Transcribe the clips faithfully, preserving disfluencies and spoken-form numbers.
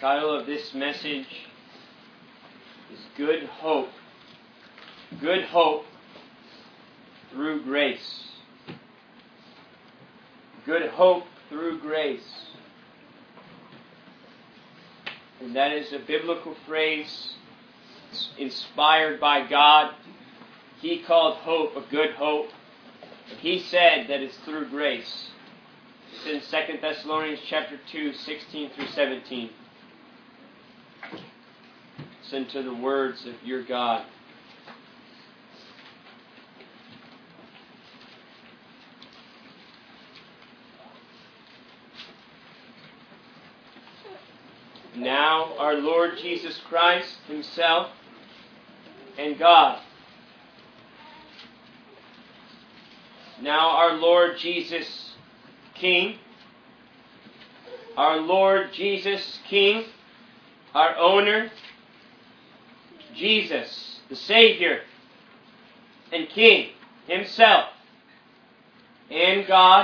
Title of this message is Good Hope. Good Hope through Grace. Good Hope through Grace. And that is a biblical phrase inspired by God. He called hope a good hope. And He said that it's through grace. It's in Second Thessalonians chapter two, sixteen through seventeen. Listen to the words of your God. Now our Lord Jesus Christ Himself and God. Now our Lord Jesus King. Our Lord Jesus King. Our owner. Jesus, the Savior and King Himself and God,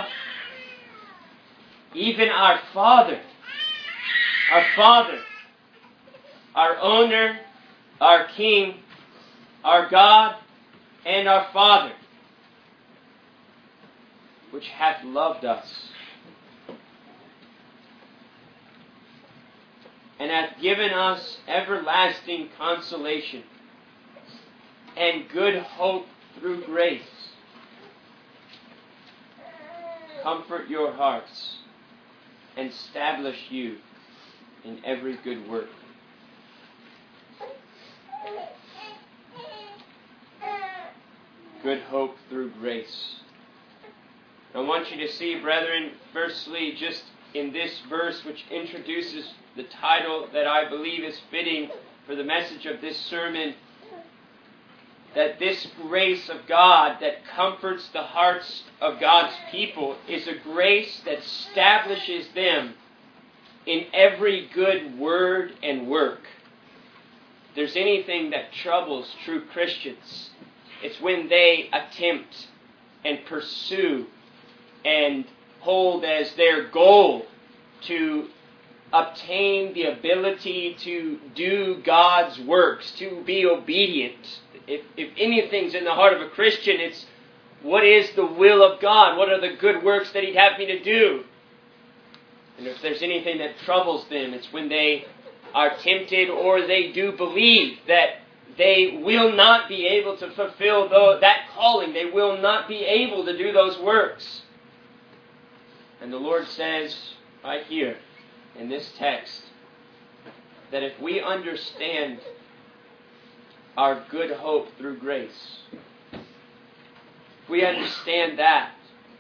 even our Father, our Father, our owner, our King, our God, and our Father, which hath loved us, and hath given us everlasting consolation and good hope through grace. Comfort your hearts and establish you in every good work. Good hope through grace. I want you to see, brethren, firstly, just in this verse, which introduces the title that I believe is fitting for the message of this sermon, that this grace of God that comforts the hearts of God's people is a grace that establishes them in every good word and work. If there's anything that troubles true Christians, it's when they attempt and pursue and hold as their goal to obtain the ability to do God's works, to be obedient. If, if anything's in the heart of a Christian, it's what is the will of God? What are the good works that He'd have me to do? And if there's anything that troubles them, it's when they are tempted or they do believe that they will not be able to fulfill the, that calling. They will not be able to do those works. And the Lord says right here in this text that if we understand our good hope through grace, if we understand that,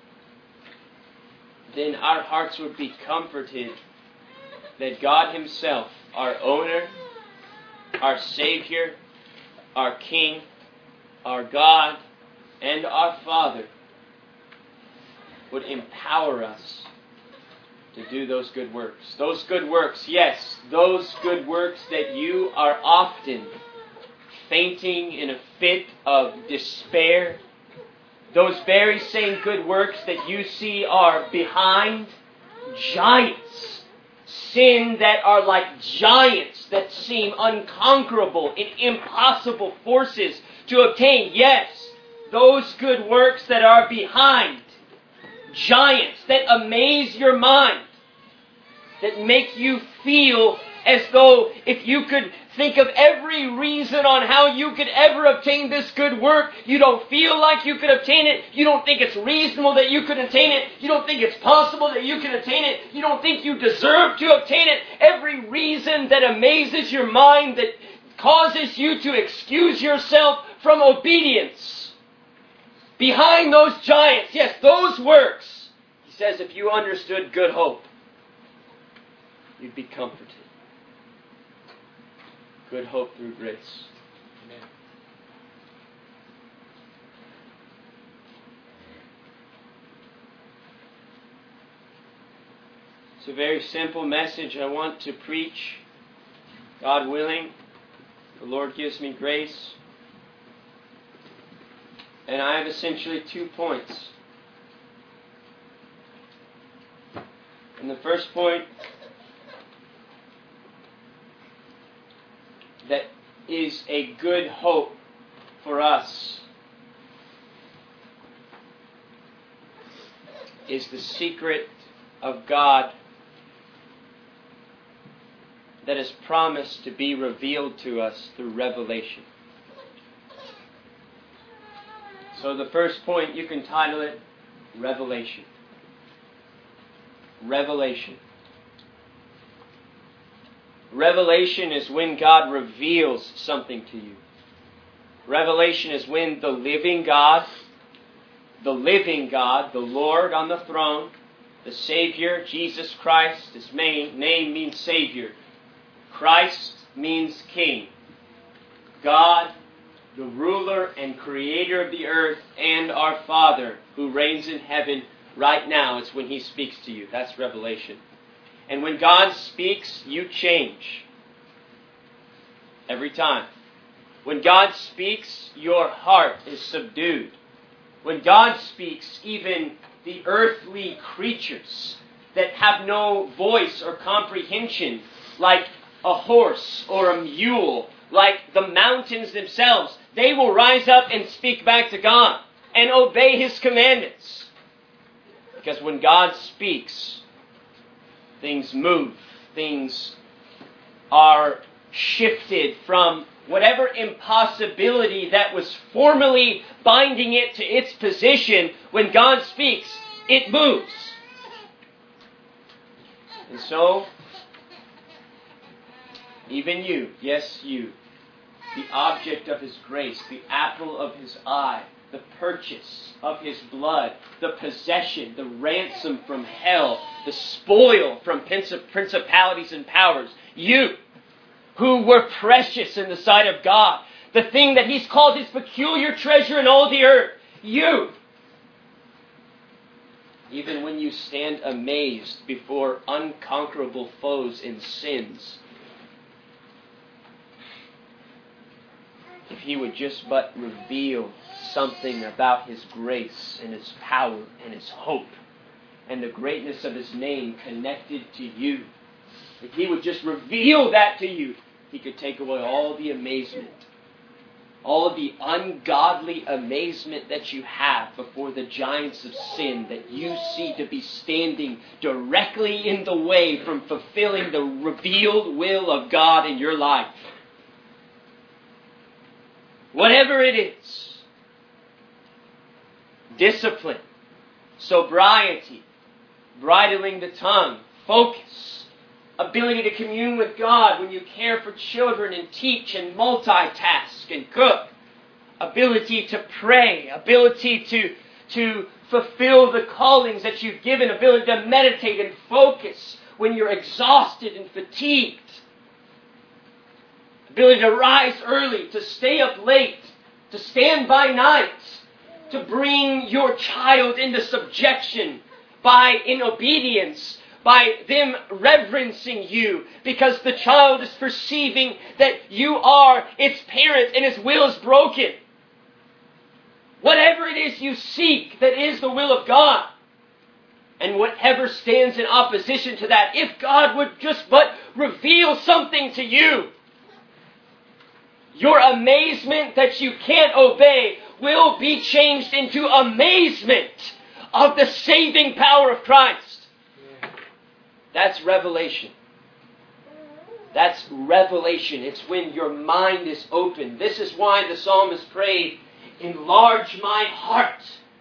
then our hearts would be comforted that God Himself, our owner, our Savior, our King, our God, and our Father, would empower us to do those good works. Those good works, yes, those good works that you are often fainting in a fit of despair. Those very same good works that you see are behind giants. Sin that are like giants that seem unconquerable and impossible forces to obtain. Yes, those good works that are behind giants that amaze your mind, that make you feel as though if you could think of every reason on how you could ever obtain this good work, you don't feel like you could obtain it, you don't think it's reasonable that you could attain it, you don't think it's possible that you can attain it, you don't think you deserve to obtain it, every reason that amazes your mind, that causes you to excuse yourself from obedience. Behind those giants, yes, those works, He says, if you understood good hope, you'd be comforted. Good hope through grace. Amen. It's a very simple message I want to preach. God willing, the Lord gives me grace. And I have essentially two points. And the first point is a good hope for us is the secret of God that is promised to be revealed to us through revelation. So the first point, you can title it Revelation. Revelation. Revelation is when God reveals something to you. Revelation is when the living God, the living God, the Lord on the throne, the Savior, Jesus Christ, His main name means Savior. Christ means King. God, the ruler and creator of the earth, and our Father who reigns in heaven right now. It's when He speaks to you. That's revelation. And when God speaks, you change. Every time. When God speaks, your heart is subdued. When God speaks, even the earthly creatures that have no voice or comprehension, like a horse or a mule, like the mountains themselves, they will rise up and speak back to God and obey His commandments. Because when God speaks, things move. Things are shifted from whatever impossibility that was formerly binding it to its position. When God speaks, it moves. And so, even you, yes you, the object of His grace, the apple of His eye, the purchase of His blood, the possession, the ransom from hell, the spoil from principalities and powers, you who were precious in the sight of God, the thing that He's called His peculiar treasure in all the earth, you, even when you stand amazed before unconquerable foes and sins, if He would just but reveal something about His grace and His power and His hope and the greatness of His name connected to you, if He would just reveal that to you, He could take away all the amazement, all of the ungodly amazement that you have before the giants of sin that you see to be standing directly in the way from fulfilling the revealed will of God in your life. Whatever it is, discipline, sobriety, bridling the tongue, focus, ability to commune with God when you care for children and teach and multitask and cook, ability to pray, ability to, to fulfill the callings that you've given, ability to meditate and focus when you're exhausted and fatigued, ability to rise early, to stay up late, to stand by night, to bring your child into subjection by in obedience, by them reverencing you, because the child is perceiving that you are its parent and its will is broken. Whatever it is you seek that is the will of God, and whatever stands in opposition to that, if God would just but reveal something to you, your amazement that you can't obey will be changed into amazement of the saving power of Christ. That's revelation. That's revelation. It's when your mind is open. This is why the psalmist prayed, enlarge my heart.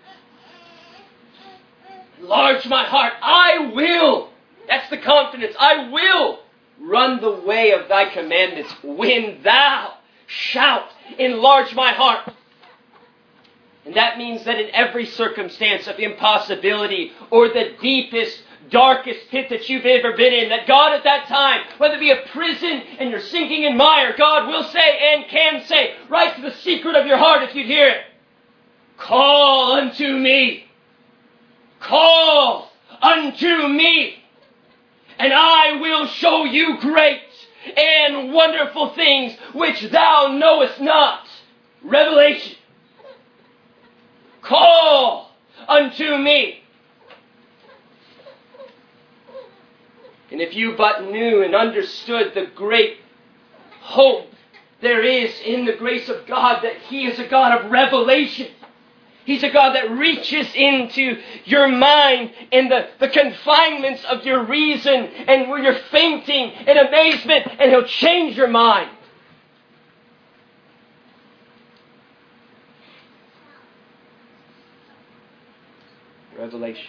Enlarge my heart. I will. That's the confidence. I will run the way of thy commandments when thou shalt enlarge my heart. And that means that in every circumstance of impossibility or the deepest, darkest pit that you've ever been in, that God at that time, whether it be a prison and you're sinking in mire, God will say and can say, right to the secret of your heart if you'd hear it, call unto me. Call unto me. And I will show you great and wonderful things which thou knowest not. Revelation. Call unto me. And if you but knew and understood the great hope there is in the grace of God that He is a God of revelation. He's a God that reaches into your mind in the, the confinements of your reason and where you're fainting in amazement, and He'll change your mind. Revelation.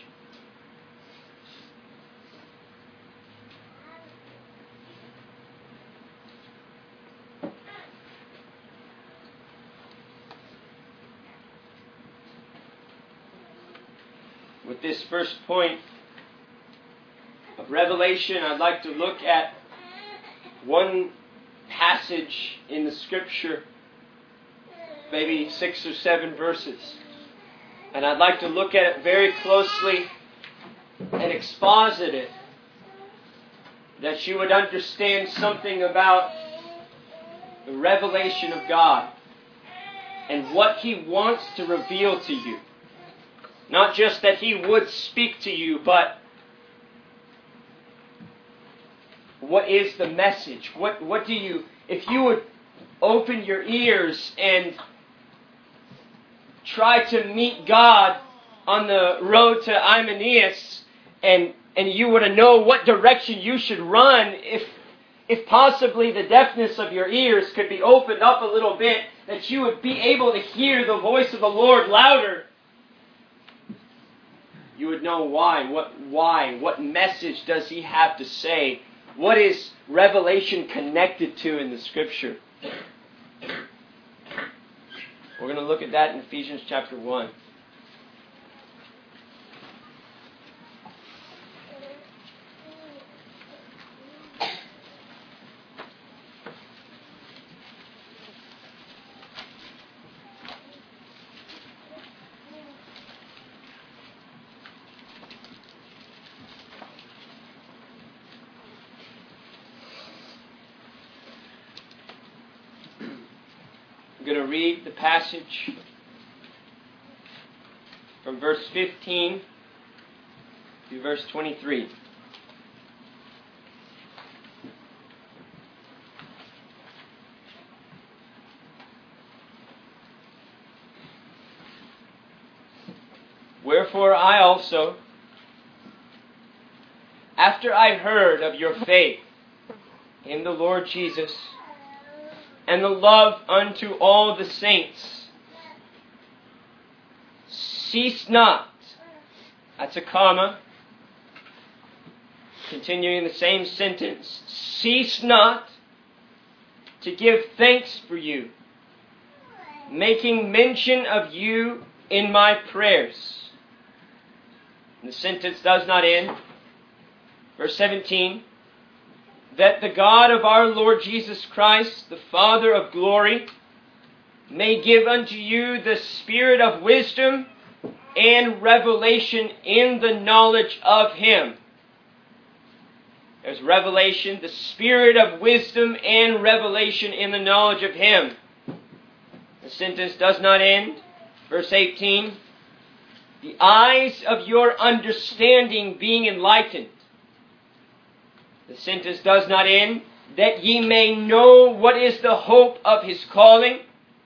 With this first point of revelation, I'd like to look at one passage in the Scripture, maybe six or seven verses. And I'd like to look at it very closely and exposit it, that you would understand something about the revelation of God and what He wants to reveal to you. Not just that He would speak to you, but what is the message? What, what do you, if you would open your ears and try to meet God on the road to Imaneus, and, and you were to know what direction you should run, if, if possibly the deafness of your ears could be opened up a little bit, that you would be able to hear the voice of the Lord louder, you would know why. What why? What message does He have to say? What is revelation connected to in the Scripture? We're going to look at that in Ephesians chapter one. I'm going to read the passage from verse fifteen to verse twenty-three. Wherefore I also, after I heard of your faith in the Lord Jesus, and the love unto all the saints, cease not. That's a comma. Continuing the same sentence. Cease not to give thanks for you, making mention of you in my prayers. And the sentence does not end. Verse seventeen. That the God of our Lord Jesus Christ, the Father of glory, may give unto you the spirit of wisdom and revelation in the knowledge of Him. There's revelation, the spirit of wisdom and revelation in the knowledge of Him. The sentence does not end. Verse eighteen. The eyes of your understanding being enlightened. The sentence does not end. That ye may know what is the hope of His calling,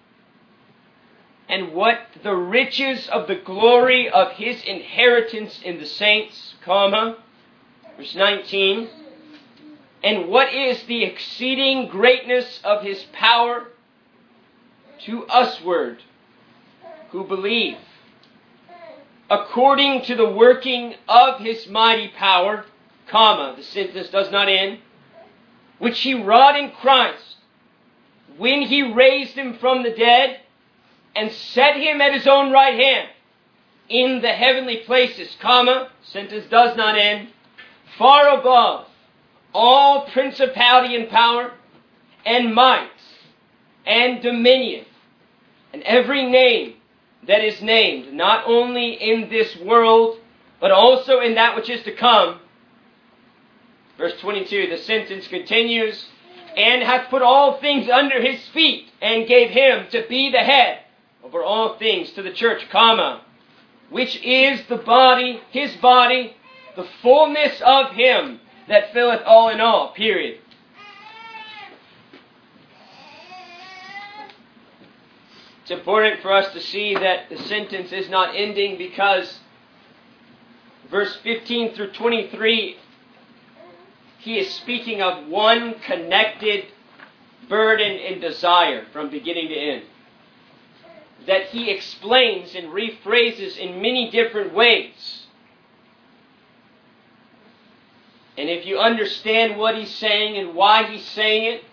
and what the riches of the glory of His inheritance in the saints, comma, verse nineteen, and what is the exceeding greatness of His power to usward who believe, according to the working of His mighty power, comma, the sentence does not end, which He wrought in Christ, when He raised Him from the dead, and set Him at His own right hand, in the heavenly places, comma, sentence does not end, far above all principality and power, and might, and dominion, and every name that is named, not only in this world, but also in that which is to come. Verse twenty-two, the sentence continues, and hath put all things under His feet, and gave Him to be the head over all things to the church, comma, which is the body, His body, the fullness of Him that filleth all in all, period. It's important for us to see that the sentence is not ending, because verse fifteen through twenty-three, he is speaking of one connected burden and desire from beginning to end, that he explains and rephrases in many different ways. And if you understand what he's saying and why he's saying it,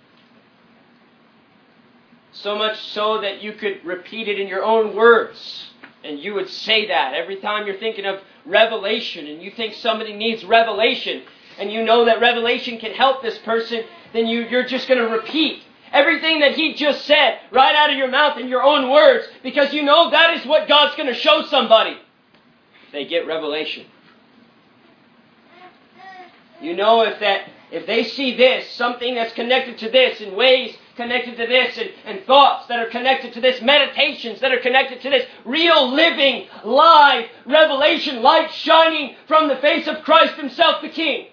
so much so that you could repeat it in your own words, and you would say that every time you're thinking of revelation and you think somebody needs revelation, and you know that revelation can help this person, then you, you're just going to repeat everything that he just said right out of your mouth in your own words, because you know that is what God's going to show somebody. They get revelation. You know if that if they see this, something that's connected to this, in ways connected to this, and, and thoughts that are connected to this, meditations that are connected to this, real, living, live revelation, light shining from the face of Christ Himself, the King.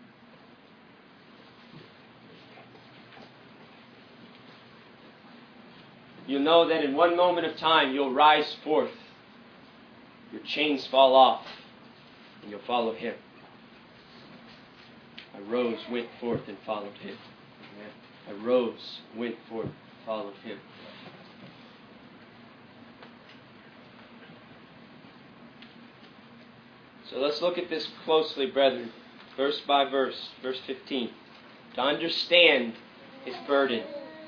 You'll know that in one moment of time you'll rise forth, your chains fall off, and you'll follow Him. I rose, went forth, and followed Him. Amen. I rose, went forth, followed Him. So let's look at this closely, brethren, verse by verse, verse fifteen, to understand His burden.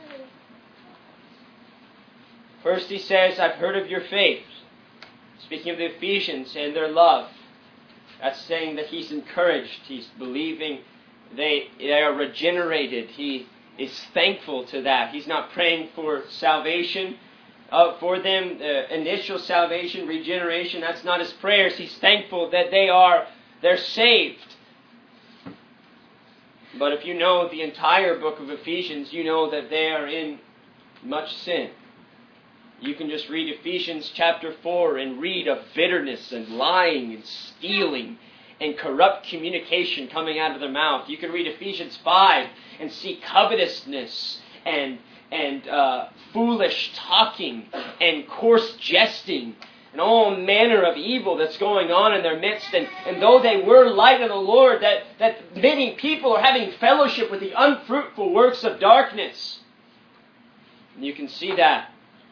First he says, I've heard of your faith. Speaking of the Ephesians and their love. That's saying that he's encouraged. He's believing they, they are regenerated. He is thankful to that. He's not praying for salvation uh, for them, uh, initial salvation, regeneration. That's not his prayers. He's thankful that they are, they're saved. But if you know the entire book of Ephesians, you know that they are in much sin. You can just read Ephesians chapter four and read of bitterness and lying and stealing and corrupt communication coming out of their mouth. You can read Ephesians five and see covetousness and and uh, foolish talking and coarse jesting and all manner of evil that's going on in their midst. And, and though they were light of the Lord, that, that many people are having fellowship with the unfruitful works of darkness. And you can see that.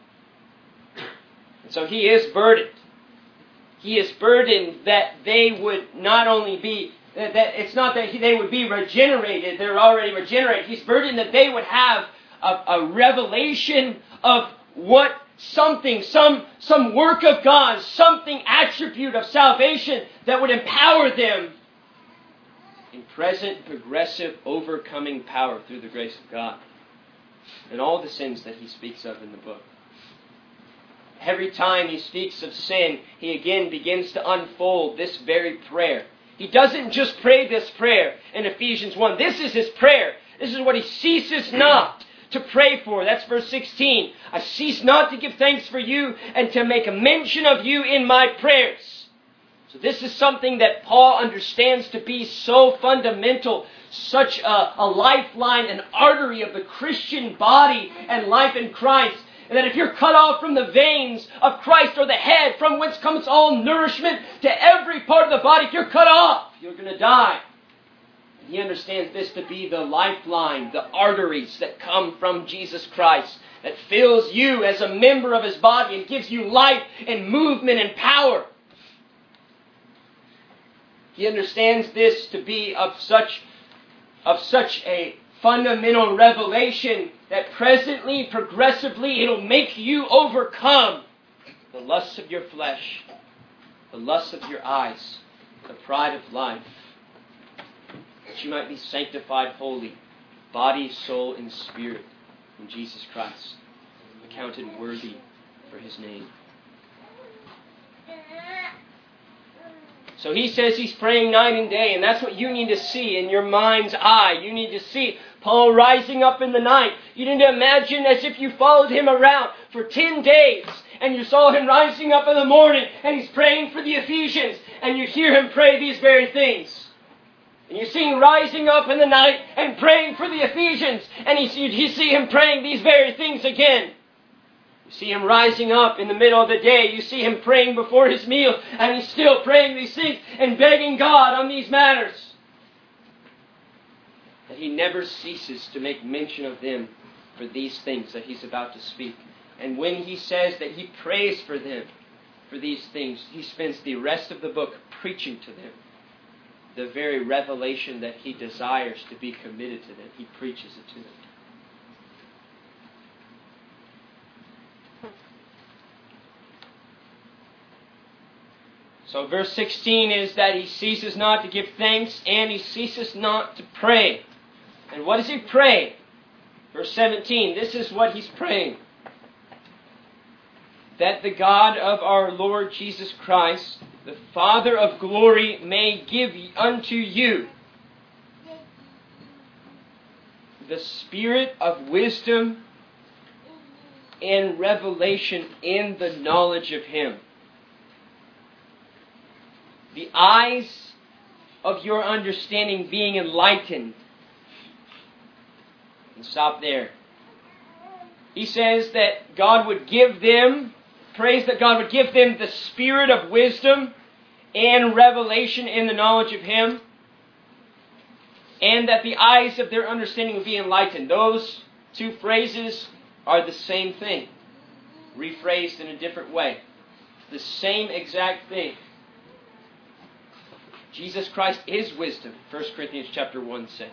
So he is burdened. He is burdened that they would not only be, that, that it's not that he, they would be regenerated, they're already regenerated. He's burdened that they would have a, a revelation of what something, some, some work of God, something attribute of salvation that would empower them in present, progressive, overcoming power through the grace of God. And all the sins that he speaks of in the book. Every time he speaks of sin, he again begins to unfold this very prayer. He doesn't just pray this prayer in Ephesians one. This is his prayer. This is what he ceases not to pray for. That's verse sixteen. I cease not to give thanks for you and to make a mention of you in my prayers. So this is something that Paul understands to be so fundamental, such a, a lifeline, an artery of the Christian body and life in Christ. And that if you're cut off from the veins of Christ, or the head from whence comes all nourishment to every part of the body, if you're cut off, you're going to die. And he understands this to be the lifeline, the arteries that come from Jesus Christ, that fills you as a member of His body and gives you life and movement and power. He understands this to be of such, of such a fundamental revelation that presently, progressively, it'll make you overcome the lusts of your flesh, the lusts of your eyes, the pride of life, that you might be sanctified holy, body, soul, and spirit in Jesus Christ, accounted worthy for His name. So he says he's praying night and day, and that's what you need to see in your mind's eye. You need to see Paul rising up in the night. You need to imagine as if you followed him around for ten days, and you saw him rising up in the morning, and he's praying for the Ephesians, and you hear him pray these very things. And you see him rising up in the night and praying for the Ephesians, and you see, you see him praying these very things again. You You see him rising up in the middle of the day. You see him praying before his meal, and he's still praying these things and begging God on these matters. That he never ceases to make mention of them for these things that he's about to speak. And when he says that he prays for them for these things, he spends the rest of the book preaching to them the very revelation that he desires to be committed to them. He preaches it to them. So verse sixteen is that he ceases not to give thanks and he ceases not to pray. And what does he pray? Verse seventeen, this is what he's praying. That the God of our Lord Jesus Christ, the Father of glory, may give unto you the spirit of wisdom and revelation in the knowledge of Him. The eyes of your understanding being enlightened. And stop there. He says that God would give them, prays that God would give them the spirit of wisdom and revelation in the knowledge of Him. And that the eyes of their understanding would be enlightened. Those two phrases are the same thing, rephrased in a different way. It's the same exact thing. Jesus Christ is wisdom, First Corinthians chapter one says.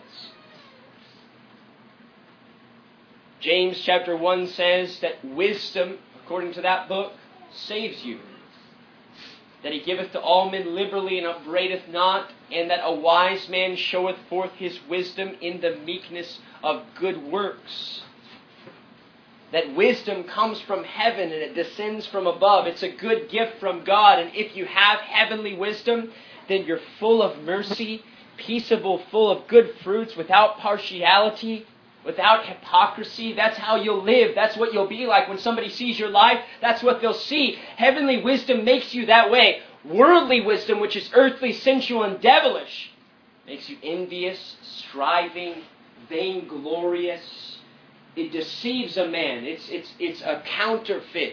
James chapter one says that wisdom, according to that book, saves you. That He giveth to all men liberally and upbraideth not, and that a wise man showeth forth his wisdom in the meekness of good works. That wisdom comes from heaven and it descends from above. It's a good gift from God, and if you have heavenly wisdom, then you're full of mercy, peaceable, full of good fruits, without partiality, without hypocrisy. That's how you'll live. That's what you'll be like when somebody sees your life. That's what they'll see. Heavenly wisdom makes you that way. Worldly wisdom, which is earthly, sensual, and devilish, makes you envious, striving, vainglorious. It deceives a man. It's, it's, it's a counterfeit.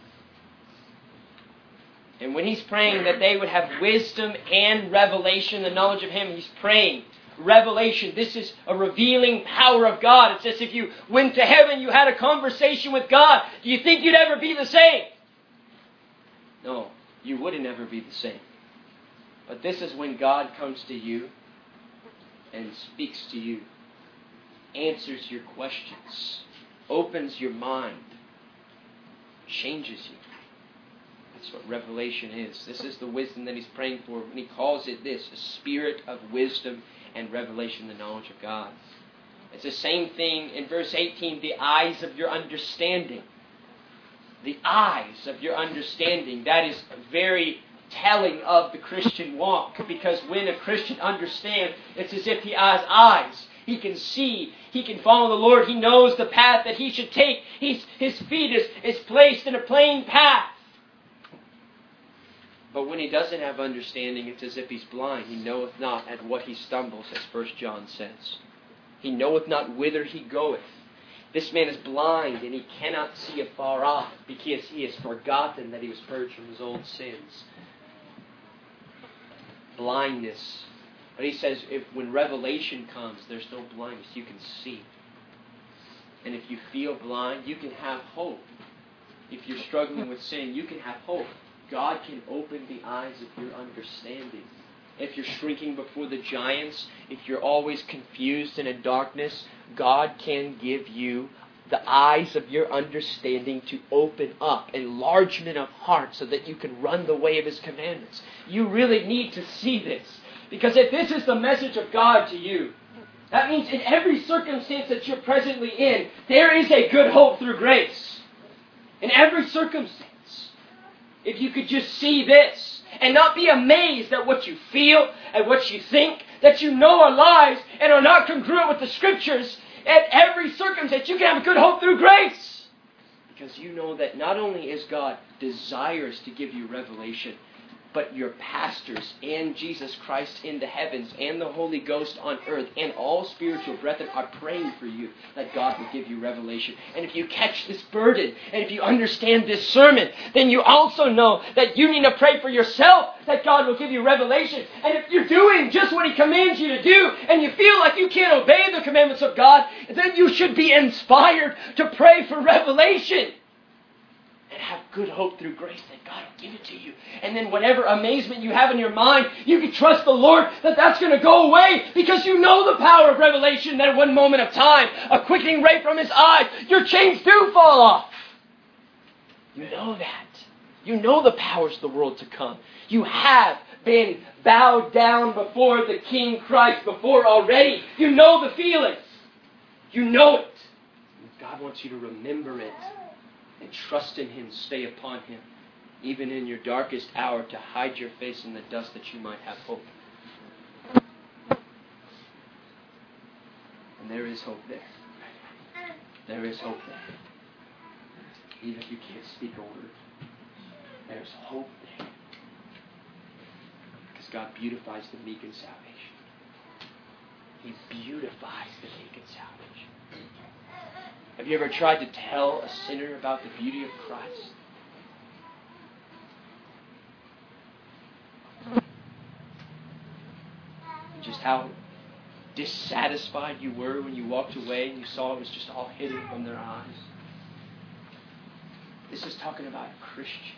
And when he's praying that they would have wisdom and revelation, the knowledge of Him, he's praying revelation. This is a revealing power of God. It's as if you went to heaven, you had a conversation with God. Do you think you'd ever be the same? No, you wouldn't ever be the same. But this is when God comes to you and speaks to you, answers your questions, opens your mind, changes you. That's what revelation is. This is the wisdom that he's praying for. And he calls it this, a spirit of wisdom and revelation, the knowledge of God. It's the same thing in verse eighteen, the eyes of your understanding. The eyes of your understanding. That is very telling of the Christian walk. Because when a Christian understands, it's as if he has eyes. He can see. He can follow the Lord. He knows the path that he should take. He's, his feet is, is placed in a plain path. But when he doesn't have understanding, it's as if he's blind. He knoweth not at what he stumbles, as First John says. He knoweth not whither he goeth. This man is blind, and he cannot see afar off, because he has forgotten that he was purged from his old sins. Blindness. But he says, if when revelation comes, there's no blindness. You can see. And if you feel blind, you can have hope. If you're struggling with sin, you can have hope. God can open the eyes of your understanding. If you're shrinking before the giants, if you're always confused and in darkness, God can give you the eyes of your understanding to open up, enlargement of heart, so that you can run the way of His commandments. You really need to see this. Because if this is the message of God to you, that means in every circumstance that you're presently in, there is a good hope through grace. In every circumstance. If you could just see this and not be amazed at what you feel and what you think, that you know are lies and are not congruent with the Scriptures, at every circumstance you can have a good hope through grace. Because you know that not only is God desirous to give you revelation, but your pastors and Jesus Christ in the heavens and the Holy Ghost on earth and all spiritual brethren are praying for you that God will give you revelation. And if you catch this burden and if you understand this sermon, then you also know that you need to pray for yourself that God will give you revelation. And if you're doing just what He commands you to do and you feel like you can't obey the commandments of God, then you should be inspired to pray for revelation. And have good hope through grace that God will give it to you. And then whatever amazement you have in your mind, you can trust the Lord that that's going to go away because you know the power of revelation that at one moment of time, a quickening ray from His eyes, your chains do fall off. You know that. You know the powers of the world to come. You have been bowed down before the King Christ before already. You know the feelings. You know it. God wants you to remember it. And trust in Him, stay upon Him, even in your darkest hour, to hide your face in the dust that you might have hope. And there is hope there. There is hope there. Even if you can't speak a word, there's hope there. Because God beautifies the meek in salvation. He beautifies the meek in salvation. Have you ever tried to tell a sinner about the beauty of Christ? And just how dissatisfied you were when you walked away and you saw it was just all hidden from their eyes? This is talking about a Christian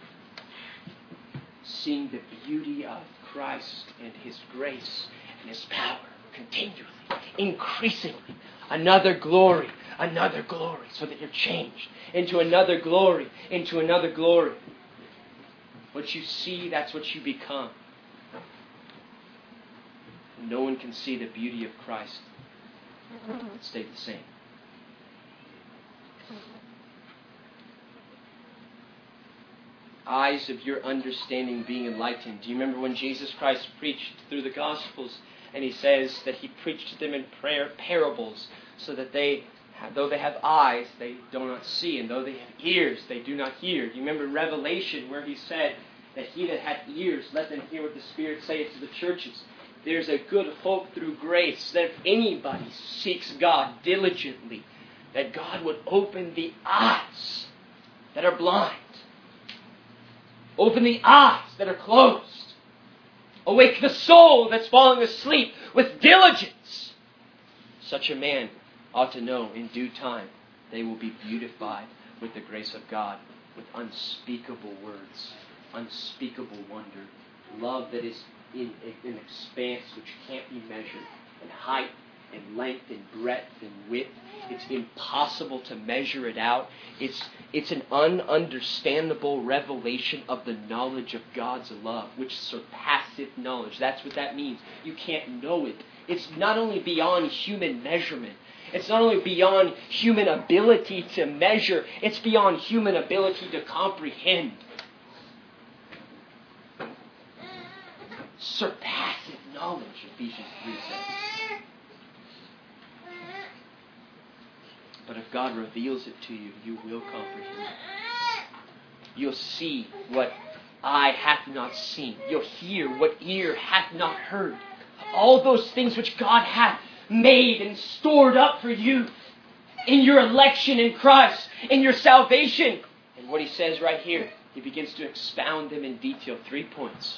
seeing the beauty of Christ and His grace and His power continually, increasingly. Another glory, another glory, so that you're changed into another glory, into another glory. What you see, that's what you become. No one can see the beauty of Christ and stay the same. Eyes of your understanding being enlightened. Do you remember when Jesus Christ preached through the Gospels? And He says that He preached to them in prayer parables, so that they, though they have eyes, they do not see, and though they have ears, they do not hear. Do you remember Revelation, where He said that he that hath ears, let them hear what the Spirit saith to the churches? There's a good hope through grace that if anybody seeks God diligently, that God would open the eyes that are blind, open the eyes that are closed. Awake the soul that's falling asleep with diligence. Such a man ought to know in due time they will be beautified with the grace of God, with unspeakable words, unspeakable wonder, love that is in an expanse which can't be measured, and height and length and breadth and width. It's impossible to measure it out. It's, it's an ununderstandable revelation of the knowledge of God's love, which surpasseth knowledge. That's what that means. You can't know it. It's not only beyond human measurement. It's not only beyond human ability to measure. It's beyond human ability to comprehend. Surpasseth knowledge, Ephesians three says. But if God reveals it to you, you will comprehend. You'll see what eye hath not seen. You'll hear what ear hath not heard. All those things which God hath made and stored up for you in your election in Christ, in your salvation. And what He says right here, He begins to expound them in detail. Three points.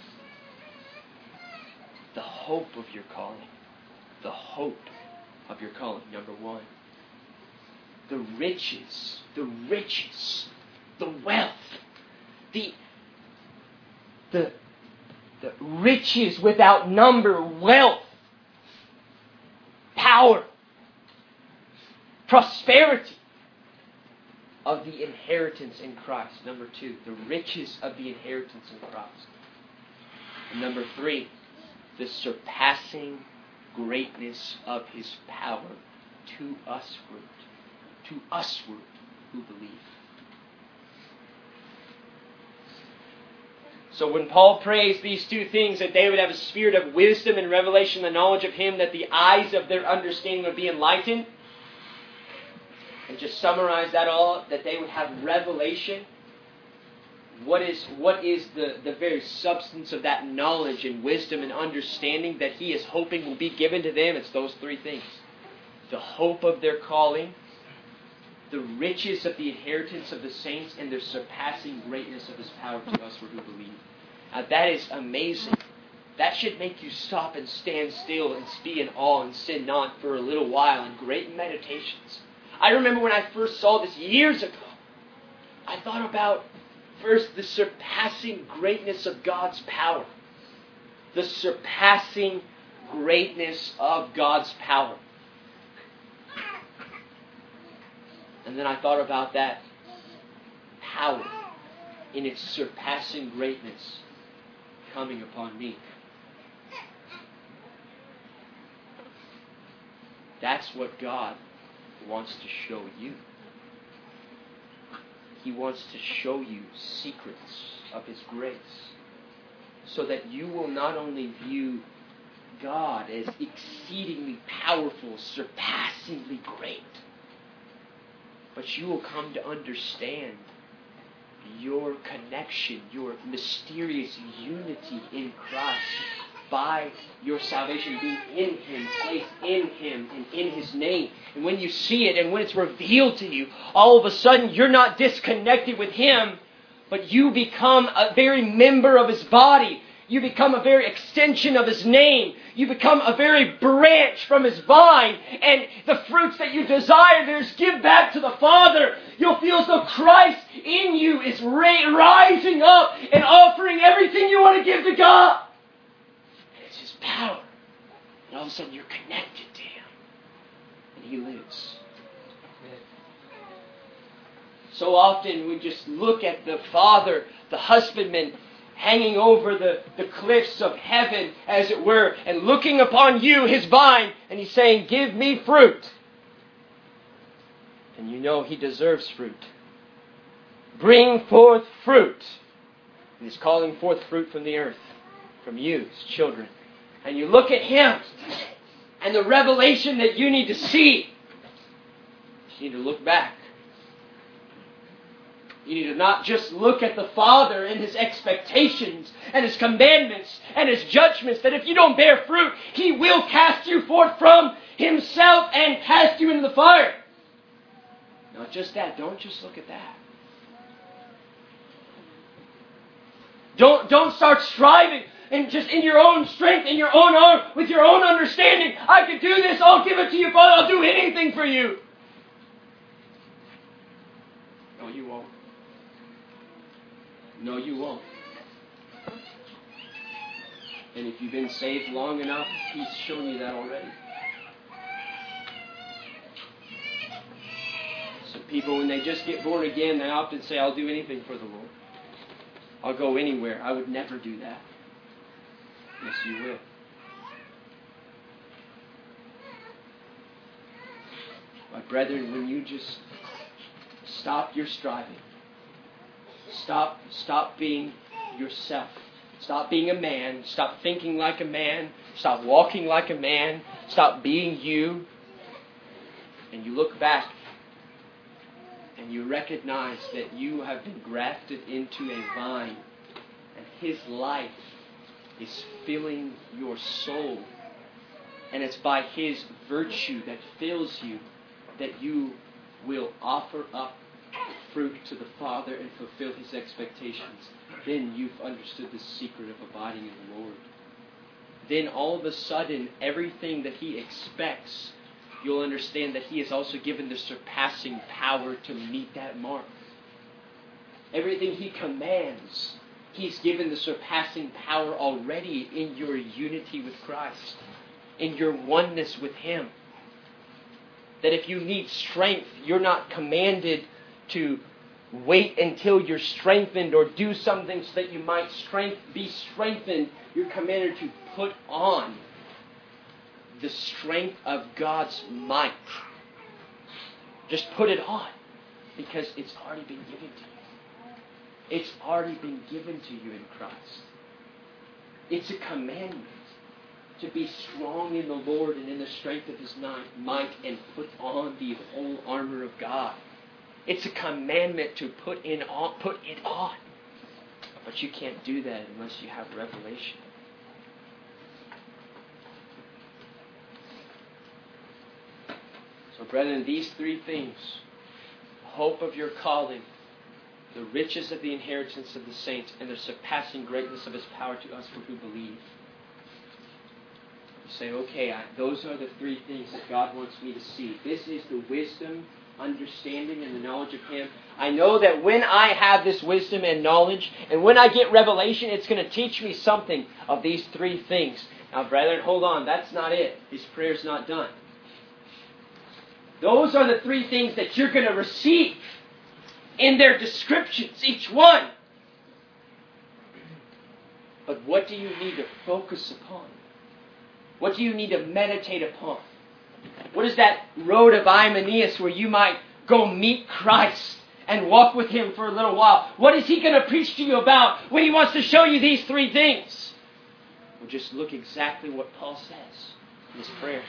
The hope of your calling. The hope of your calling. Number one. The riches, the riches, the wealth, the, the, the riches without number, wealth, power, prosperity of the inheritance in Christ. Number two, the riches of the inheritance in Christ. And number three, the surpassing greatness of His power to usward. To usward who believe. So when Paul prays these two things, that they would have a spirit of wisdom and revelation, the knowledge of Him, that the eyes of their understanding would be enlightened, and just summarize that all, that they would have revelation, what is what is the, the very substance of that knowledge and wisdom and understanding that He is hoping will be given to them? It's those three things. The hope of their calling, the riches of the inheritance of the saints, and the surpassing greatness of His power to us who believe. Now that is amazing. That should make you stop and stand still and be in awe and sin not for a little while in great meditations. I remember when I first saw this years ago, I thought about first the surpassing greatness of God's power. The surpassing greatness of God's power. And then I thought about that power in its surpassing greatness coming upon me. That's what God wants to show you. He wants to show you secrets of His grace, so that you will not only view God as exceedingly powerful, surpassingly great, but you will come to understand your connection, your mysterious unity in Christ by your salvation being in Him, placed in Him and in His name. And when you see it and when it's revealed to you, all of a sudden you're not disconnected with Him, but you become a very member of His body. You become a very extension of His name. You become a very branch from His vine. And the fruits that you desire, there's give back to the Father. You'll feel as though Christ in you is ra- rising up and offering everything you want to give to God. And it's His power. And all of a sudden you're connected to Him. And He lives. So often we just look at the Father, the husbandman, hanging over the, the cliffs of heaven, as it were, and looking upon you, His vine, and He's saying, give me fruit. And you know He deserves fruit. Bring forth fruit. And He's calling forth fruit from the earth, from you, His children. And you look at Him, and the revelation that you need to see, you need to look back. You need to not just look at the Father and His expectations and His commandments and His judgments, that if you don't bear fruit, He will cast you forth from Himself and cast you into the fire. Not just that. Don't just look at that. Don't, don't start striving and just in your own strength, in your own arm, with your own understanding. I can do this. I'll give it to you, Father. I'll do anything for you. No, you won't. No, you won't. And if you've been saved long enough, He's shown you that already. Some people, when they just get born again, they often say, I'll do anything for the Lord. I'll go anywhere. I would never do that. Yes, you will. My brethren, when you just stop your striving, Stop, stop being yourself. Stop being a man. Stop thinking like a man. Stop walking like a man. Stop being you. And you look back and you recognize that you have been grafted into a vine, and His life is filling your soul. And it's by His virtue that fills you that you will offer up fruit to the Father and fulfill His expectations. Then you've understood the secret of abiding in the Lord. Then all of a sudden, everything that He expects, you'll understand that He has also given the surpassing power to meet that mark. Everything He commands, He's given the surpassing power already in your unity with Christ, in your oneness with Him. That if you need strength, you're not commanded to wait until you're strengthened or do something so that you might strength, be strengthened. You're commanded to put on the strength of God's might. Just put it on, because it's already been given to you. It's already been given to you in Christ. It's a commandment to be strong in the Lord and in the strength of His might, and put on the whole armor of God. It's a commandment to put in on, put it on. But you can't do that unless you have revelation. So, brethren, these three things, the hope of your calling, the riches of the inheritance of the saints, and the surpassing greatness of His power to us who believe. You say, okay, I, those are the three things that God wants me to see. This is the wisdom, understanding, and the knowledge of Him. I know that when I have this wisdom and knowledge, and when I get revelation, it's going to teach me something of these three things. Now, brethren, hold on. That's not it. His prayer's not done. Those are the three things that you're going to receive in their descriptions, each one. But what do you need to focus upon? What do you need to meditate upon? What is that road of Imaeus where you might go meet Christ and walk with Him for a little while? What is He going to preach to you about when He wants to show you these three things? Well, just look exactly what Paul says in his prayer.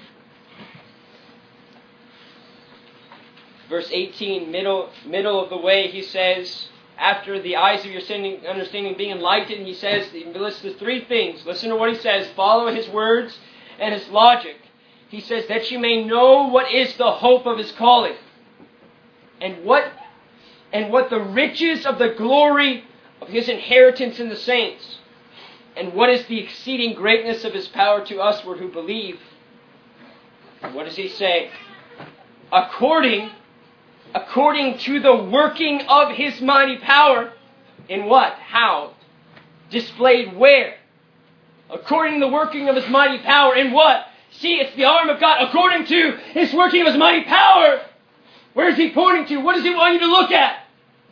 Verse eighteen, middle, middle of the way, he says, after the eyes of your understanding being enlightened, he says, he lists the three things. Listen to what he says. Follow his words and his logic. He says, that you may know what is the hope of His calling, and what, and what the riches of the glory of His inheritance in the saints, and what is the exceeding greatness of His power to usward who believe. And what does he say? According According to the working of His mighty power. In what? How? Displayed where? According to the working of His mighty power. In what? See, it's the arm of God. According to His working of His mighty power. Where is He pointing to? What does He want you to look at?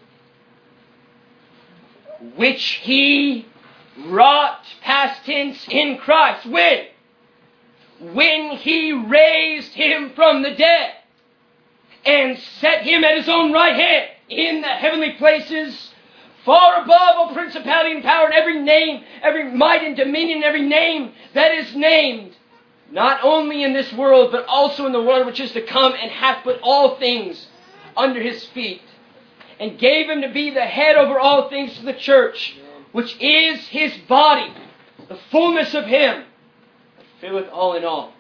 Which He wrought, past tense, in Christ. When? When He raised Him from the dead and set Him at His own right hand in the heavenly places, far above all principality and power and every name, every might and dominion, every name that is named, not only in this world, but also in the world which is to come, and hath put all things under His feet, and gave Him to be the head over all things to the church, which is His body, the fullness of Him, that filleth all in all.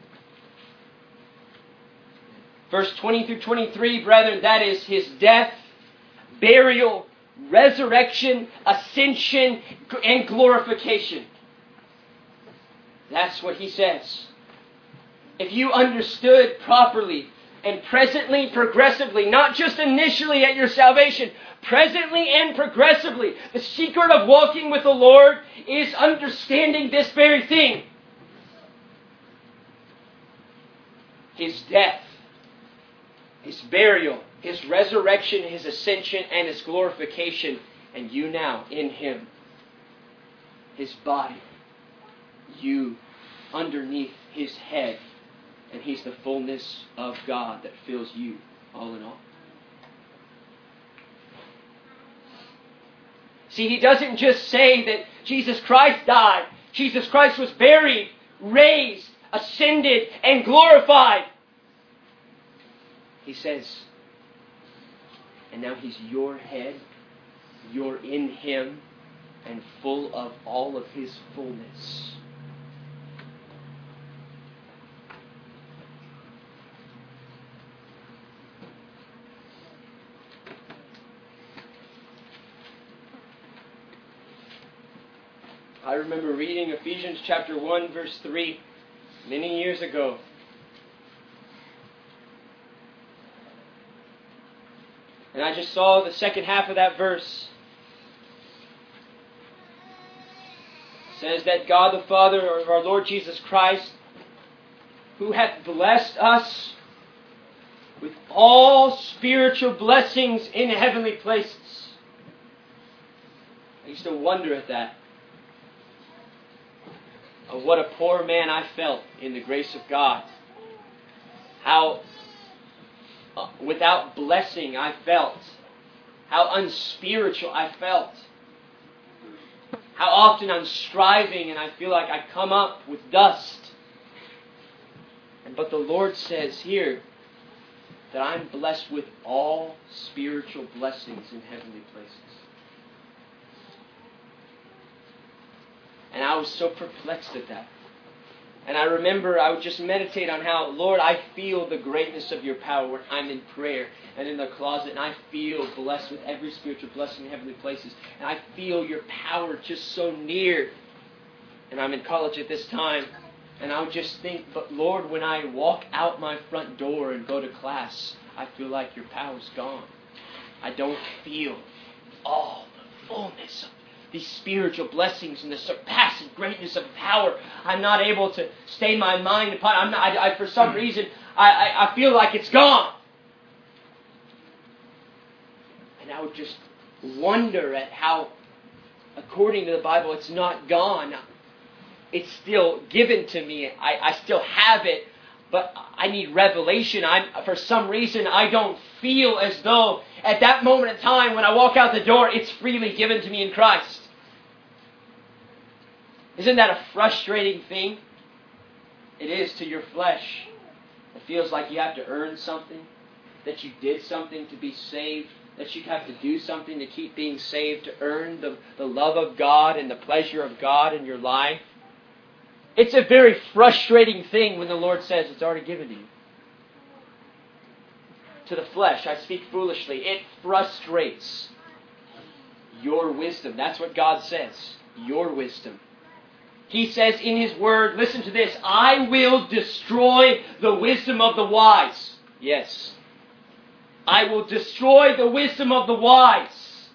Verse twenty through twenty-three, brethren, that is His death, burial, resurrection, ascension, and glorification. That's what he says. If you understood properly and presently, progressively, not just initially at your salvation, presently and progressively, the secret of walking with the Lord is understanding this very thing. His death, His burial, His resurrection, His ascension, and His glorification. And you now in Him. His body. You underneath His head. And He's the fullness of God that fills you all in all. See, He doesn't just say that Jesus Christ died. Jesus Christ was buried, raised, ascended, and glorified. He says, and now He's your head, you're in Him, and full of all of His fullness. I remember reading Ephesians chapter one, verse three, many years ago. And I just saw the second half of that verse. It says that God the Father of our Lord Jesus Christ, who hath blessed us with all spiritual blessings in heavenly places. I used to wonder at that. Of what a poor man I felt in the grace of God. How uh, without blessing I felt. How unspiritual I felt. How often I'm striving and I feel like I come up with dust. But the Lord says here that I'm blessed with all spiritual blessings in heavenly places. And I was so perplexed at that. And I remember I would just meditate on how, Lord, I feel the greatness of your power when I'm in prayer and in the closet, and I feel blessed with every spiritual blessing in heavenly places. And I feel your power just so near. And I'm in college at this time, and I would just think, but Lord, when I walk out my front door and go to class, I feel like your power's gone. I don't feel all the fullness of these spiritual blessings and the surpassing greatness of power. I'm not able to stay my mind upon it. I'm not, I, I, for some reason, I, I, I feel like it's gone. And I would just wonder at how, according to the Bible, it's not gone. It's still given to me. I, I still have it, but I need revelation. I'm, for some reason, I don't feel as though at that moment in time when I walk out the door, it's freely given to me in Christ. Isn't that a frustrating thing? It is to your flesh. It feels like you have to earn something, that you did something to be saved, that you have to do something to keep being saved, to earn the, the love of God and the pleasure of God in your life. It's a very frustrating thing when the Lord says it's already given to you. To the flesh, I speak foolishly. It frustrates your wisdom. That's what God says. Your wisdom. He says in His Word, listen to this, I will destroy the wisdom of the wise. Yes. I will destroy the wisdom of the wise.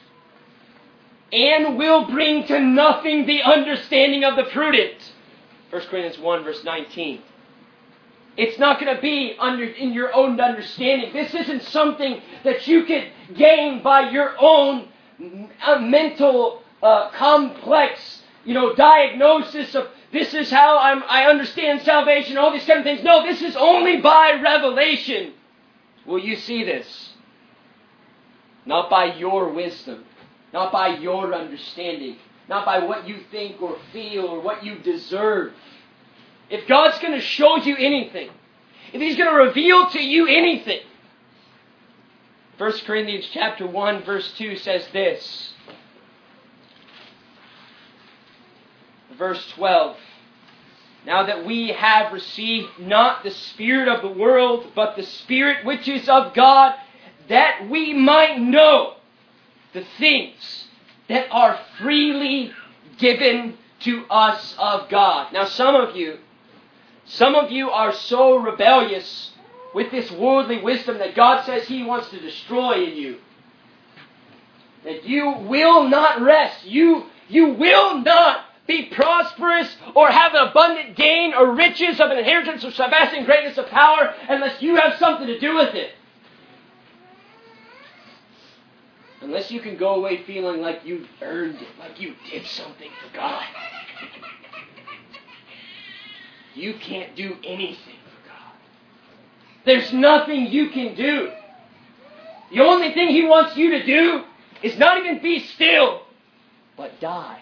And will bring to nothing the understanding of the prudent. First Corinthians one, verse nineteen. It's not going to be under in your own understanding. This isn't something that you could gain by your own uh, mental, uh, complex, you know, diagnosis of this is how I'm, I understand salvation, all these kind of things. No, this is only by revelation. Will you see this? Not by your wisdom, not by your understanding, not by what you think or feel or what you deserve. If God's going to show you anything, if He's going to reveal to you anything, First Corinthians chapter one, verse two says this. Verse twelve. Now that we have received not the spirit of the world, but the Spirit which is of God, that we might know the things that are freely given to us of God. Now some of you, some of you are so rebellious with this worldly wisdom that God says He wants to destroy in you, that you will not rest. You, you will not be prosperous or have an abundant gain or riches of an inheritance of surpassing greatness of power unless you have something to do with it. Unless you can go away feeling like you earned it, like you did something for God. You can't do anything for God. There's nothing you can do. The only thing He wants you to do is not even be still, but die.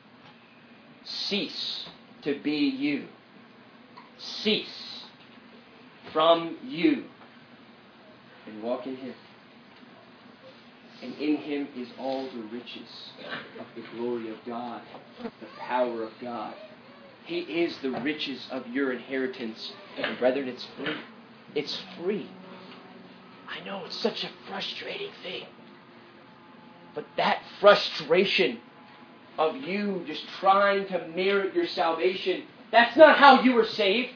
Cease to be you. Cease from you and walk in Him. And in Him is all the riches of the glory of God, the power of God. He is the riches of your inheritance. And brethren, it's free. It's free. I know it's such a frustrating thing. But that frustration of you just trying to merit your salvation, that's not how you were saved.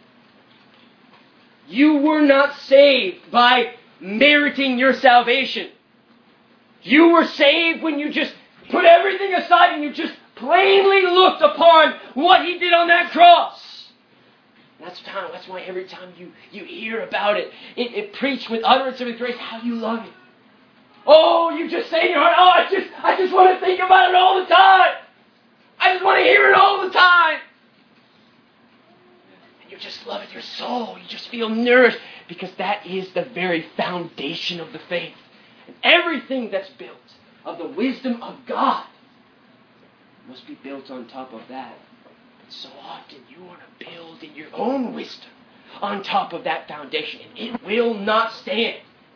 You were not saved by meriting your salvation. You were saved when you just put everything aside and you just plainly looked upon what He did on that cross. That's time. That's why every time you, you hear about it, it, it preached with utterance of His grace how you love it. Oh, you just say in your heart, oh, I just, I just want to think about it all the time. I just want to hear it all the time. And you just love it, your soul. You just feel nourished because that is the very foundation of the faith. And everything that's built of the wisdom of God must be built on top of that. But so often you want to build in your own wisdom on top of that foundation, and it will not stand.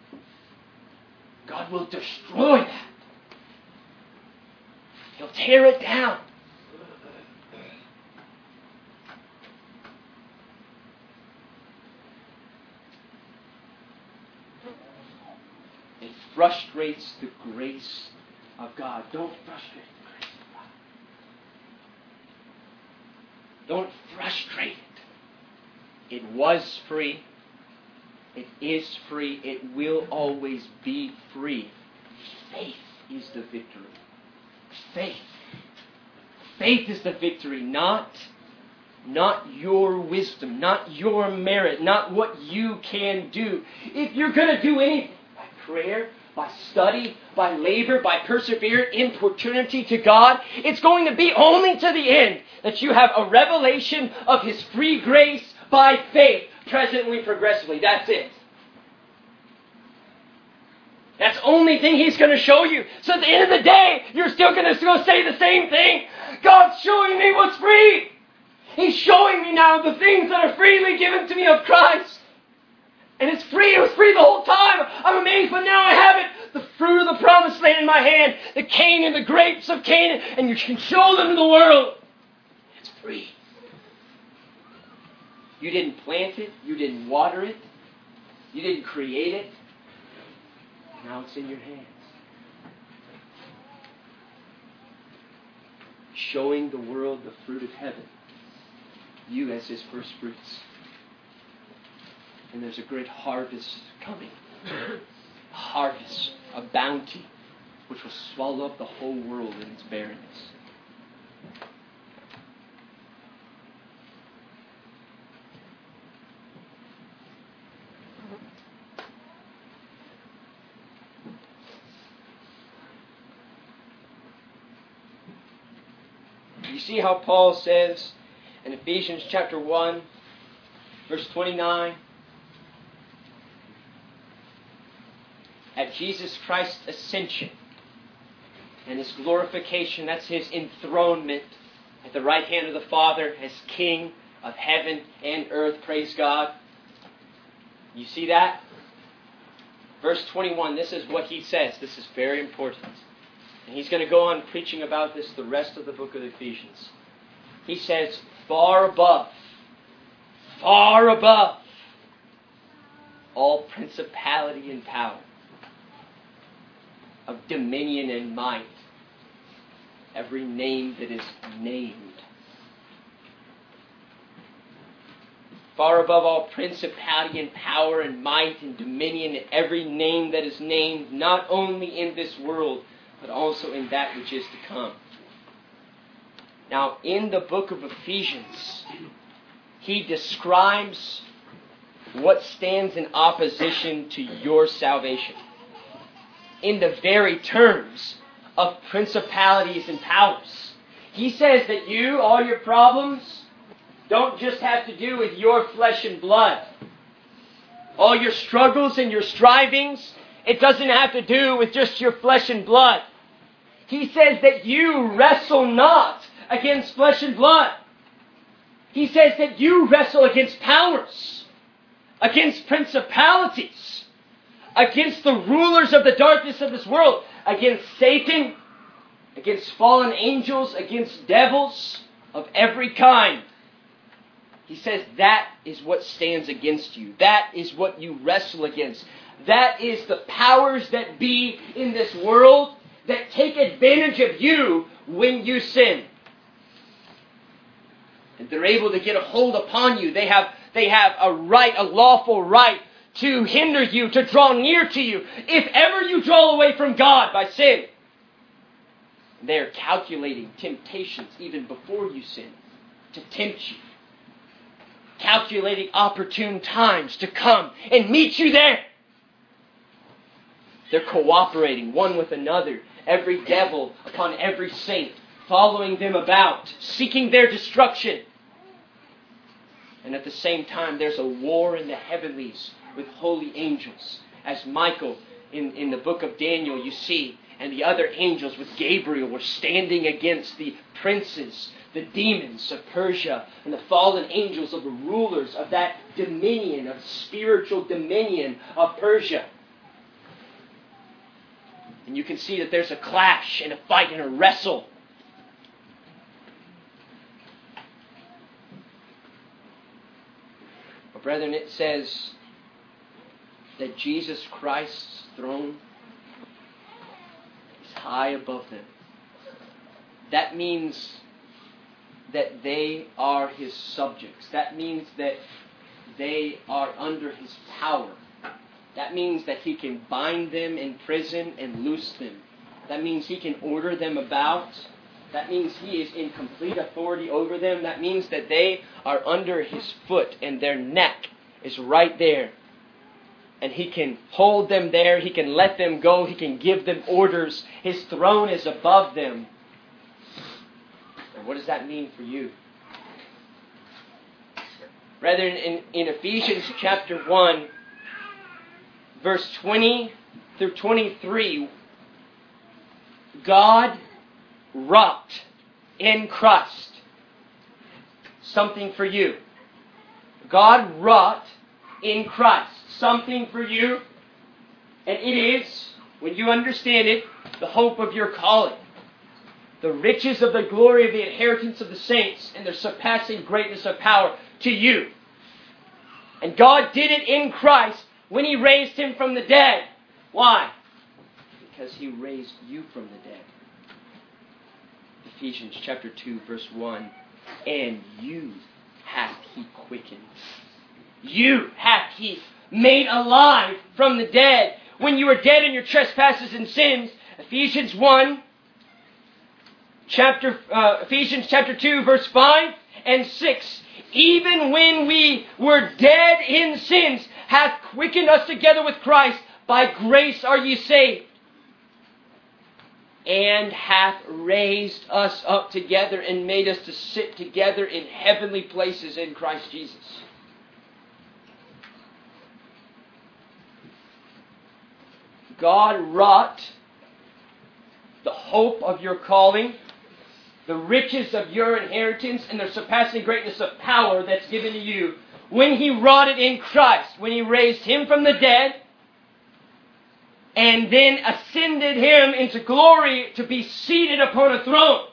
God will destroy that. He'll tear it down. frustrates the grace of God. Don't frustrate the grace of God. Don't frustrate it. It was free. It is free. It will always be free. Faith is the victory. Faith. Faith is the victory, not, not your wisdom, not your merit, not what you can do. If you're going to do anything, by prayer, by study, by labor, by perseverance, importunity to God, it's going to be only to the end that you have a revelation of His free grace by faith, presently, progressively. That's it. That's the only thing He's going to show you. So at the end of the day, you're still going to go say the same thing. God's showing me what's free. He's showing me now the things that are freely given to me of Christ. And it's free. It was free the whole time. I'm amazed, but now I have it. The fruit of the promised land in my hand. The Canaan, the grapes of Canaan. And you can show them to the world. It's free. You didn't plant it. You didn't water it. You didn't create it. Now it's in your hands. Showing the world the fruit of heaven. You as His first fruits. And there's a great harvest coming. A harvest, a bounty, which will swallow up the whole world in its barrenness. You see how Paul says in Ephesians chapter one, verse twenty-nine, at Jesus Christ's ascension and His glorification, that's His enthronement at the right hand of the Father as King of heaven and earth, praise God. You see that? Verse twenty-one, this is what he says. This is very important. And he's going to go on preaching about this the rest of the book of Ephesians. He says, far above, far above all principality and power, of dominion and might, every name that is named. Far above all principality and power and might and dominion and every name that is named, not only in this world, but also in that which is to come. Now, in the book of Ephesians, he describes what stands in opposition to your salvation in the very terms of principalities and powers. He says that you, all your problems, don't just have to do with your flesh and blood. All your struggles and your strivings, it doesn't have to do with just your flesh and blood. He says that you wrestle not against flesh and blood. He says that you wrestle against powers, against principalities, against the rulers of the darkness of this world, against Satan, against fallen angels, against devils of every kind. He says that is what stands against you. That is what you wrestle against. That is the powers that be in this world that take advantage of you when you sin. And they're able to get a hold upon you. They have, they have a right, a lawful right to hinder you, to draw near to you. If ever you draw away from God by sin, they're calculating temptations even before you sin to tempt you. Calculating opportune times to come and meet you there. They're cooperating one with another. Every devil upon every saint, following them about, seeking their destruction. And at the same time, there's a war in the heavenlies with holy angels. As Michael, in, in the book of Daniel, you see, and the other angels with Gabriel were standing against the princes, the demons of Persia, and the fallen angels of the rulers of that dominion, of spiritual dominion of Persia. And you can see that there's a clash and a fight and a wrestle. But brethren, it says that Jesus Christ's throne high above them. That means that they are His subjects. That means that they are under His power. That means that He can bind them in prison and loose them. That means He can order them about. That means He is in complete authority over them. That means that they are under His foot and their neck is right there. And He can hold them there. He can let them go. He can give them orders. His throne is above them. And what does that mean for you? Brethren, in, in Ephesians chapter one, verse twenty through twenty-three, God wrought in Christ something for you. God wrought in Christ something for you. And it is, when you understand it, the hope of your calling. The riches of the glory of the inheritance of the saints and their surpassing greatness of power to you. And God did it in Christ when He raised Him from the dead. Why? Because He raised you from the dead. Ephesians chapter two, verse one. And you hath He quickened. You hath He made alive from the dead. When you were dead in your trespasses and sins, Ephesians one, chapter uh, Ephesians chapter two, verse five and six. Even when we were dead in sins, hath quickened us together with Christ. By grace are ye saved. And hath raised us up together and made us to sit together in heavenly places in Christ Jesus. God wrought the hope of your calling, the riches of your inheritance, and the surpassing greatness of power that's given to you when He wrought it in Christ, when He raised Him from the dead, and then ascended Him into glory to be seated upon a throne.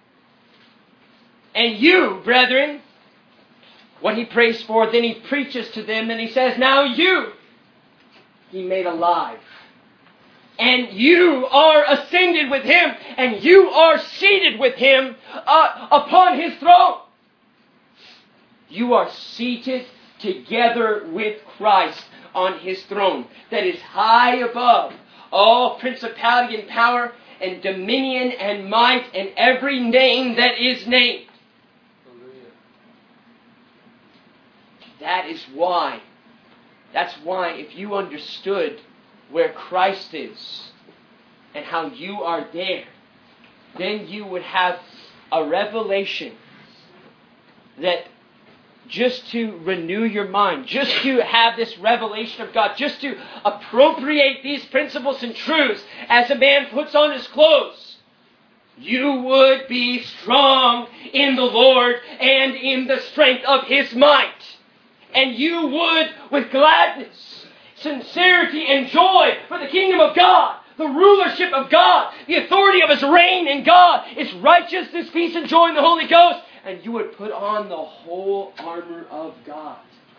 And you, brethren, what He prays for, then He preaches to them, and He says, now you, He made alive. And you are ascended with Him, and you are seated with Him uh, upon His throne. You are seated together with Christ on His throne that is high above all principality and power and dominion and might and every name that is named. Hallelujah. That is why, that's why if you understood where Christ is and how you are there, then you would have a revelation that just to renew your mind, just to have this revelation of God, just to appropriate these principles and truths as a man puts on his clothes, you would be strong in the Lord and in the strength of His might. And you would, with gladness, sincerity, and joy for the kingdom of God, the rulership of God, the authority of His reign in God, His righteousness, peace, and joy in the Holy Ghost, and you would put on the whole armor of God.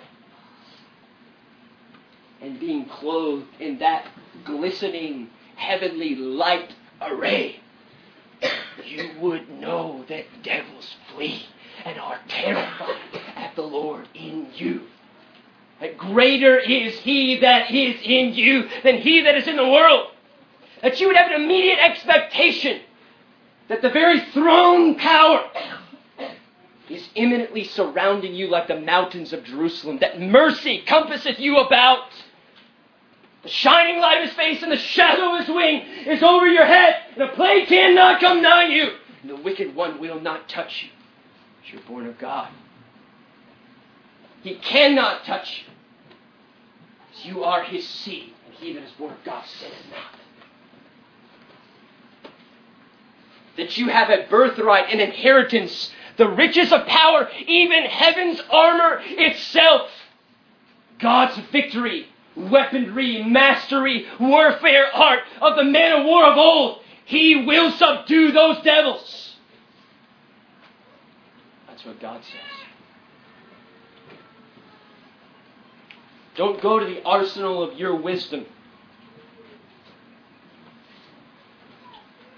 And being clothed in that glistening, heavenly light array, you would know that devils flee and are terrified at the Lord in you. That greater is He that is in you than he that is in the world. That you would have an immediate expectation that the very throne power is imminently surrounding you like the mountains of Jerusalem. That mercy compasseth you about. The shining light of His face and the shadow of His wing is over your head, and a plague cannot come nigh you, and the wicked one will not touch you. Because you're born of God. He cannot touch you. Because you are His seed, and he that is born of God sinneth not. That you have a birthright, an inheritance, the riches of power, even heaven's armor itself. God's victory, weaponry, mastery, warfare, art of the men of war of old. He will subdue those devils. That's what God says. Don't go to the arsenal of your wisdom.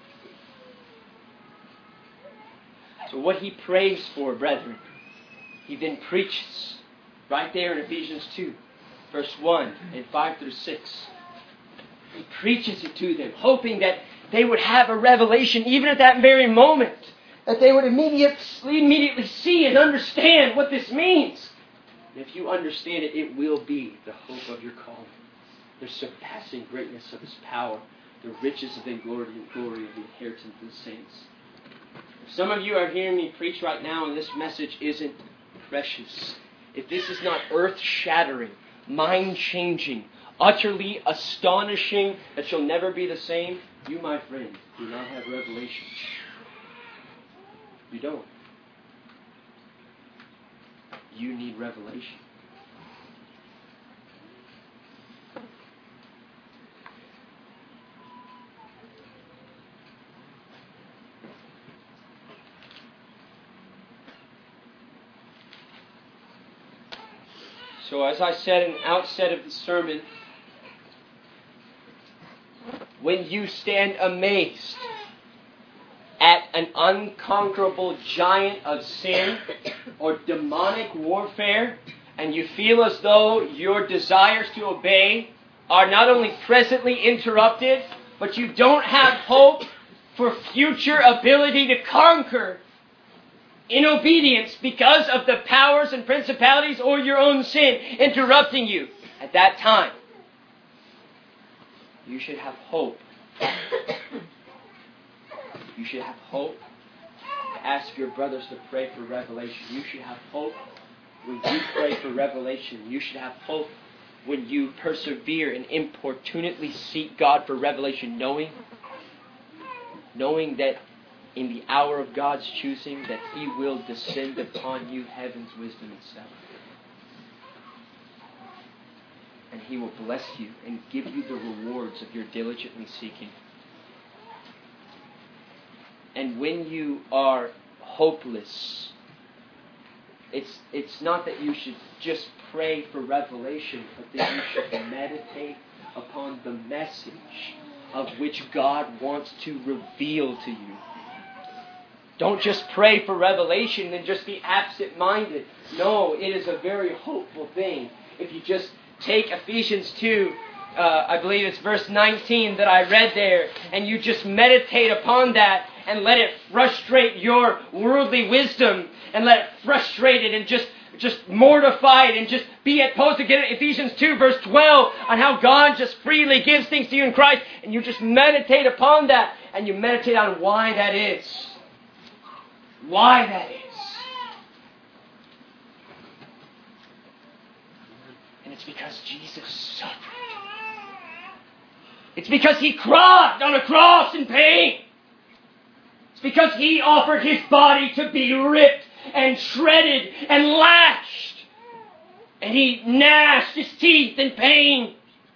what he prays for, brethren, he then preaches right there in Ephesians two, verse one and five through six. He preaches it to them, hoping that they would have a revelation even at that very moment, that they would immediately, immediately see and understand what this means. And if you understand it, it will be the hope of your calling, the surpassing greatness of His power, the riches of the glory and glory of the inheritance of the saints. If some of you are hearing me preach right now and this message isn't precious, if this is not earth-shattering, mind-changing, utterly astonishing, that you'll never be the same, you, my friend, do not have revelation. You don't. You need revelation. So as I said in the outset of the sermon, when you stand amazed at an unconquerable giant of sin or demonic warfare, and you feel as though your desires to obey are not only presently interrupted, but you don't have hope for future ability to conquer in obedience because of the powers and principalities or your own sin interrupting you at that time, you should have hope. You should have hope to ask your brothers to pray for revelation. You should have hope when you pray for revelation. You should have hope when you persevere and importunately seek God for revelation, knowing, knowing that in the hour of God's choosing, that He will descend upon you heaven's wisdom itself. And He will bless you and give you the rewards of your diligently seeking. And when you are hopeless, it's it's not that you should just pray for revelation, but that you should meditate upon the message of which God wants to reveal to you. Don't just pray for revelation and just be absent-minded. No, it is a very hopeful thing. If you just take Ephesians two, uh, I believe it's verse nineteen that I read there, and you just meditate upon that and let it frustrate your worldly wisdom and let it frustrate it and just, just mortify it and just be opposed to get it. Ephesians two verse twelve on how God just freely gives things to you in Christ, and you just meditate upon that and you meditate on why that is. Why that is. And it's because Jesus suffered. It's because He cried on a cross in pain. It's because He offered His body to be ripped and shredded and lashed. And He gnashed His teeth in pain.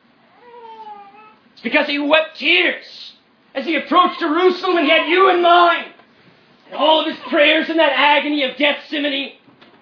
It's because He wept tears as He approached Jerusalem and He had you in mind. And all of His prayers in that agony of Gethsemane.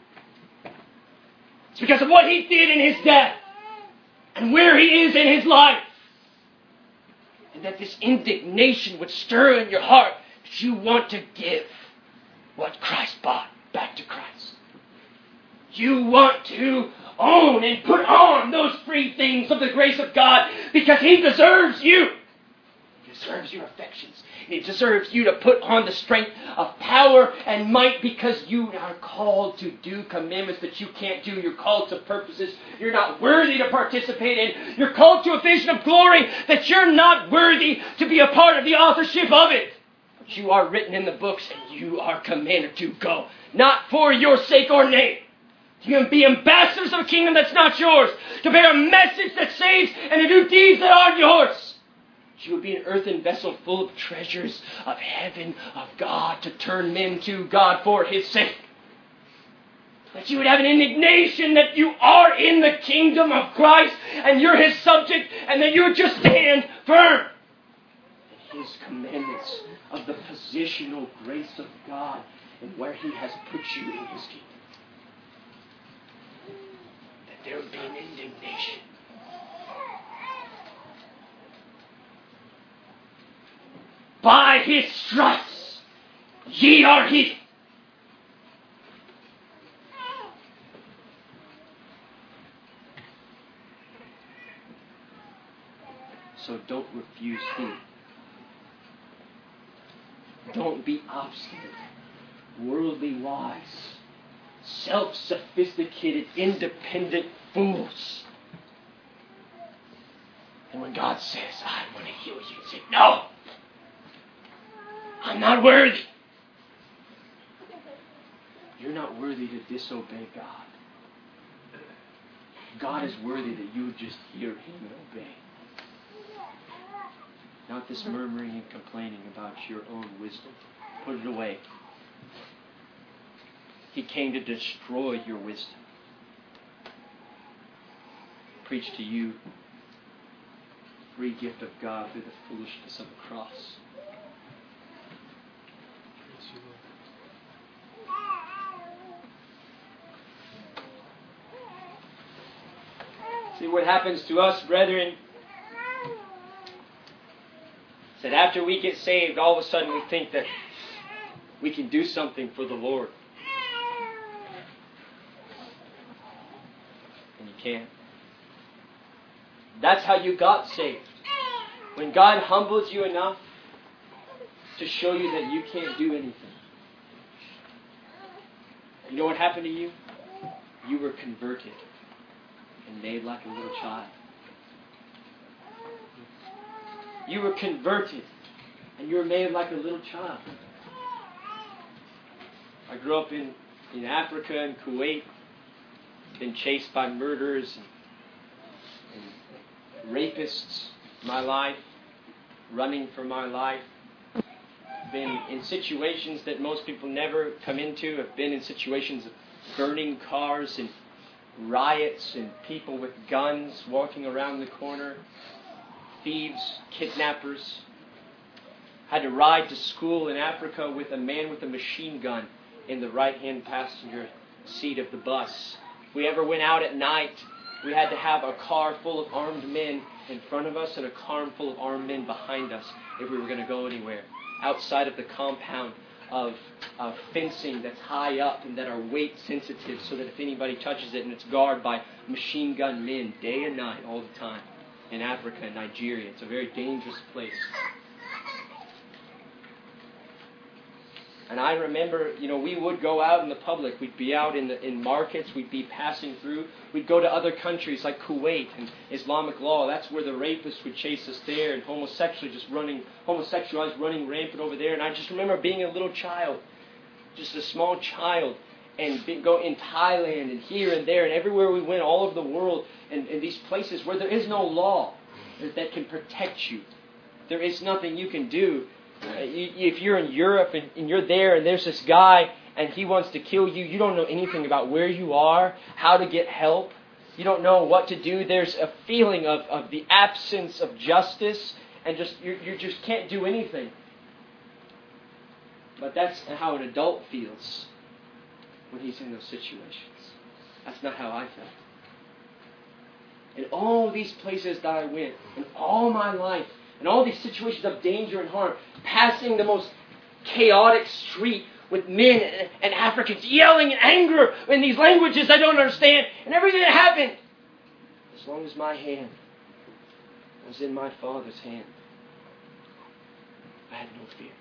It's because of what He did in His death and where He is in His life. And that this indignation would stir in your heart that you want to give what Christ bought back to Christ. You want to own and put on those free things of the grace of God because He deserves you. He deserves your affections. He deserves you to put on the strength of power and might because you are called to do commandments that you can't do. You're called to purposes you're not worthy to participate in. You're called to a vision of glory that you're not worthy to be a part of the authorship of it. But you are written in the books and you are commanded to go. Not for your sake or name. To be ambassadors of a kingdom that's not yours. To bear a message that saves and to do deeds that aren't yours. You would be an earthen vessel full of treasures of heaven, of God, to turn men to God for His sake. That you would have an indignation that you are in the kingdom of Christ and you're His subject, and that you would just stand firm in His commandments of the positional grace of God and where He has put you in His kingdom. That there would be an indignation. By His stripes ye are healed. So don't refuse Him. Don't be obstinate, worldly wise, self-sophisticated, independent fools. And when God says, I want to heal you, you say, no, I'm not worthy. You're not worthy to disobey God. God is worthy that you would just hear Him and obey. Not this murmuring and complaining about your own wisdom. Put it away. He came to destroy your wisdom. Preach to you the free gift of God through the foolishness of the cross. See what happens to us, brethren, is that after we get saved, all of a sudden we think that we can do something for the Lord. And you can't. That's how you got saved. When God humbles you enough to show you that you can't do anything. You know what happened to you? You were converted and made like a little child. You were converted and you were made like a little child. I grew up in, in Africa and Kuwait, been chased by murderers and, and rapists in my life, running for my life. Been in situations that most people never come into. I've been in situations of burning cars and riots and people with guns walking around the corner, thieves, kidnappers. I had to ride to school in Africa with a man with a machine gun in the right-hand passenger seat of the bus. If we ever went out at night, we had to have a car full of armed men in front of us and a car full of armed men behind us if we were going to go anywhere. Outside of the compound of, of fencing that's high up and that are weight sensitive so that if anybody touches it and it's guarded by machine gun men day and night all the time in Africa and Nigeria. It's a very dangerous place. And I remember, you know, we would go out in the public. We'd be out in the in markets. We'd be passing through. We'd go to other countries like Kuwait and Islamic law. That's where the rapists would chase us there, and homosexuals just running, homosexuals running rampant over there. And I just remember being a little child, just a small child, and be, go in Thailand and here and there and everywhere we went, all over the world, and, and these places where there is no law that can protect you. There is nothing you can do. Uh, you, if you're in Europe and, and you're there and there's this guy and he wants to kill you, you don't know anything about where you are, how to get help. You don't know what to do. There's a feeling of, of the absence of justice and just you you just can't do anything. But that's how an adult feels when he's in those situations. That's not how I felt. In all these places that I went, in all my life, in all these situations of danger and harm, passing the most chaotic street with men and, and Africans yelling in anger in these languages I don't understand, and everything that happened, as long as my hand was in my Father's hand, I had no fear.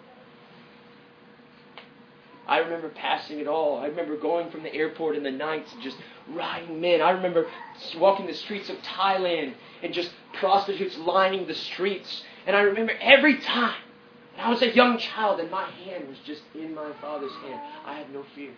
I remember passing it all. I remember going from the airport in the nights and just riding men. I remember walking the streets of Thailand and just prostitutes lining the streets. And I remember every time, and I was a young child and my hand was just in my Father's hand. I had no fear.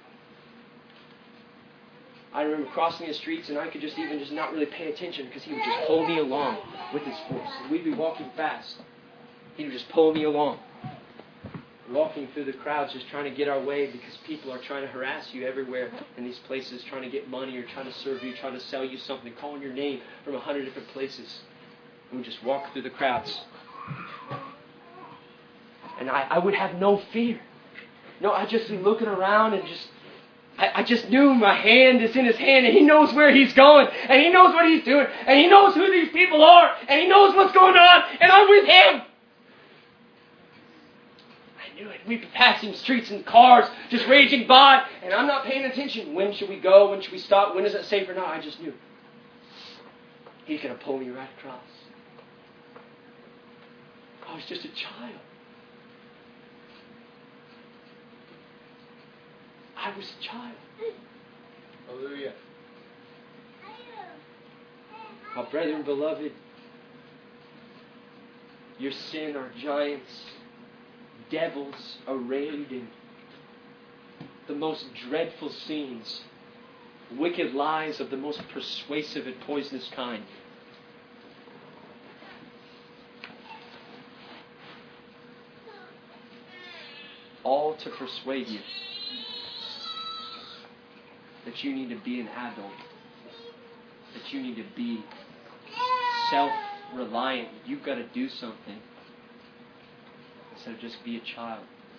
I remember crossing the streets and I could just even just not really pay attention because He would just pull me along with His force. And we'd be walking fast. He would just pull me along. Walking through the crowds just trying to get our way because people are trying to harass you everywhere in these places, trying to get money or trying to serve you, trying to sell you something, calling your name from a hundred different places. And we just walk through the crowds. And I, I would have no fear. No, I'd just be looking around and just, I, I just knew my hand is in His hand and He knows where He's going and He knows what He's doing and He knows who these people are and He knows what's going on and I'm with Him. Knew it. We'd be passing streets and cars just raging by and I'm not paying attention. When should we go? When should we stop? When is it safe or not? I just knew He's going to pull me right across. I was just a child. I was a child. Hallelujah. My brethren, beloved, your sin are giants, devils arrayed in the most dreadful scenes, wicked lies of the most persuasive and poisonous kind. All to persuade you that you need to be an adult, that you need to be self-reliant. You've got to do something instead of just be a child.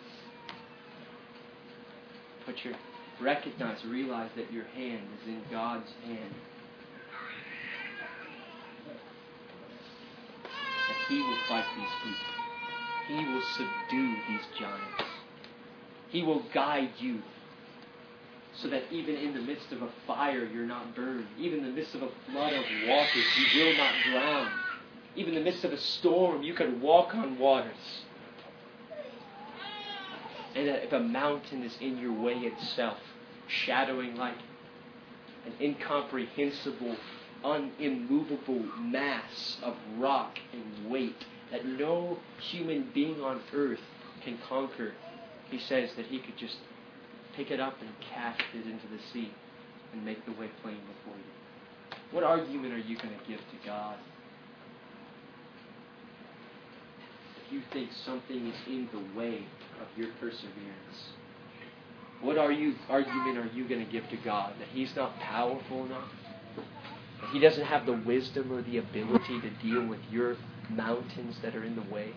Put your recognize, realize that your hand is in God's hand. That He will fight these people. He will subdue these giants. He will guide you so that even in the midst of a fire you're not burned. Even in the midst of a flood of waters you will not drown. Even in the midst of a storm you can walk on waters. And that if a mountain is in your way itself, shadowing like an incomprehensible, unimmovable mass of rock and weight that no human being on earth can conquer, He says that He could just pick it up and cast it into the sea and make the way plain before you. What argument are you going to give to God? If you think something is in the way of your perseverance, what are you argument are you going to give to God? That He's not powerful enough? That He doesn't have the wisdom or the ability to deal with your mountains that are in the way?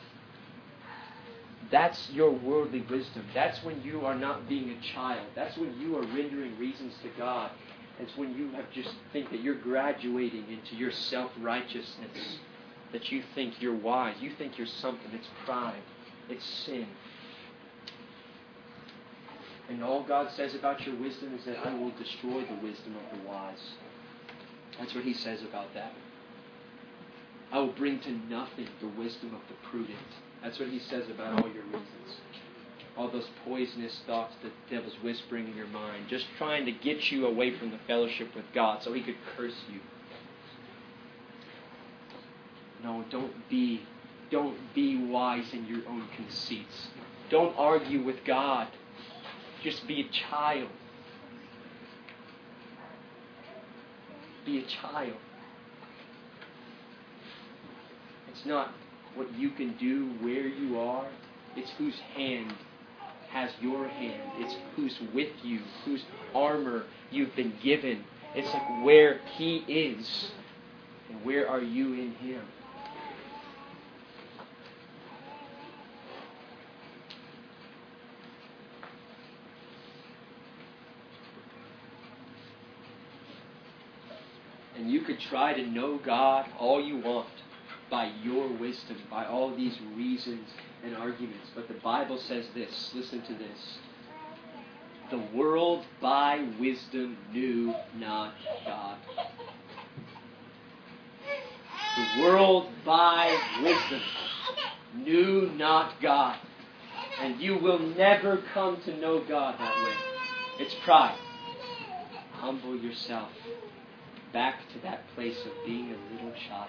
That's your worldly wisdom. That's when you are not being a child. That's when you are rendering reasons to God. It's when you have just think that you're graduating into your self-righteousness. That you think you're wise. You think you're something. It's pride. It's sin. And all God says about your wisdom is that I will destroy the wisdom of the wise. That's what He says about that. I will bring to nothing the wisdom of the prudent. That's what He says about all your reasons. All those poisonous thoughts that the devil's whispering in your mind, just trying to get you away from the fellowship with God so he could curse you. No, don't be, don't be wise in your own conceits. Don't argue with God. Just be a child. Be a child. It's not what you can do, where you are. It's whose hand has your hand. It's who's with you, whose armor you've been given. It's like where He is and where are you in Him. And you could try to know God all you want by your wisdom, by all these reasons and arguments. But the Bible says this. Listen to this. The world by wisdom knew not God. The world by wisdom knew not God. And you will never come to know God that way. It's pride. Humble yourself back to that place of being a little child.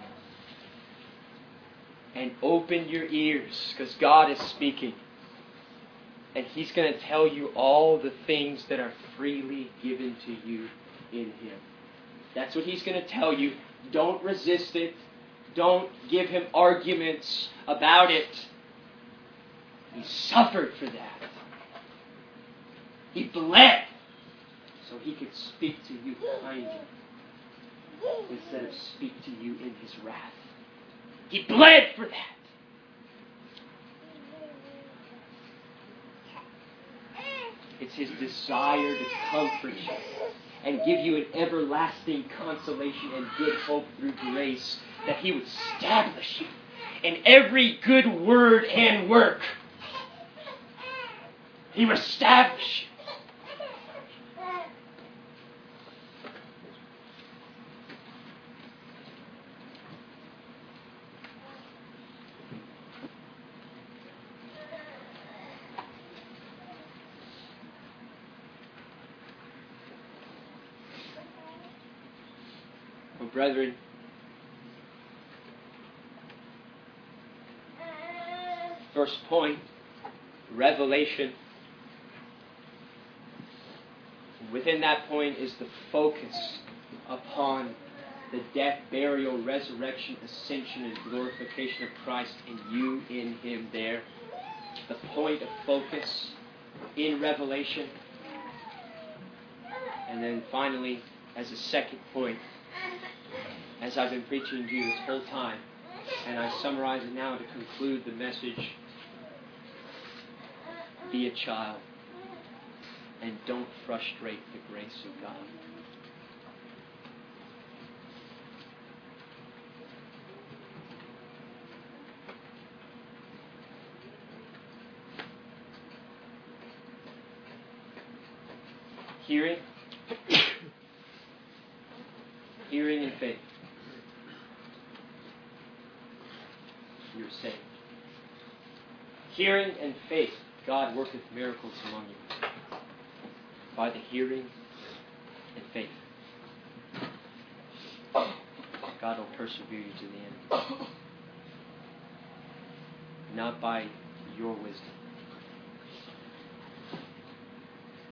And open your ears, because God is speaking. And He's going to tell you all the things that are freely given to you in Him. That's what He's going to tell you. Don't resist it. Don't give Him arguments about it. He suffered for that. He bled so He could speak to you kindly instead of speak to you in His wrath. He bled for that. It's His desire to comfort you and give you an everlasting consolation and good hope through grace, that He would establish you in every good word and work. He will establish you. Oh, brethren, first point, revelation. Within that point is the focus upon the death, burial, resurrection, ascension, and glorification of Christ, and you in Him there. The point of focus in revelation. And then finally, as a second point, as I've been preaching to you this whole time, and I summarize it now to conclude the message, be a child and don't frustrate the grace of God. Hearing, hearing and faith. You're saved. Hearing and faith. God worketh miracles among you by the hearing and faith. God will persevere you to the end. Not by your wisdom.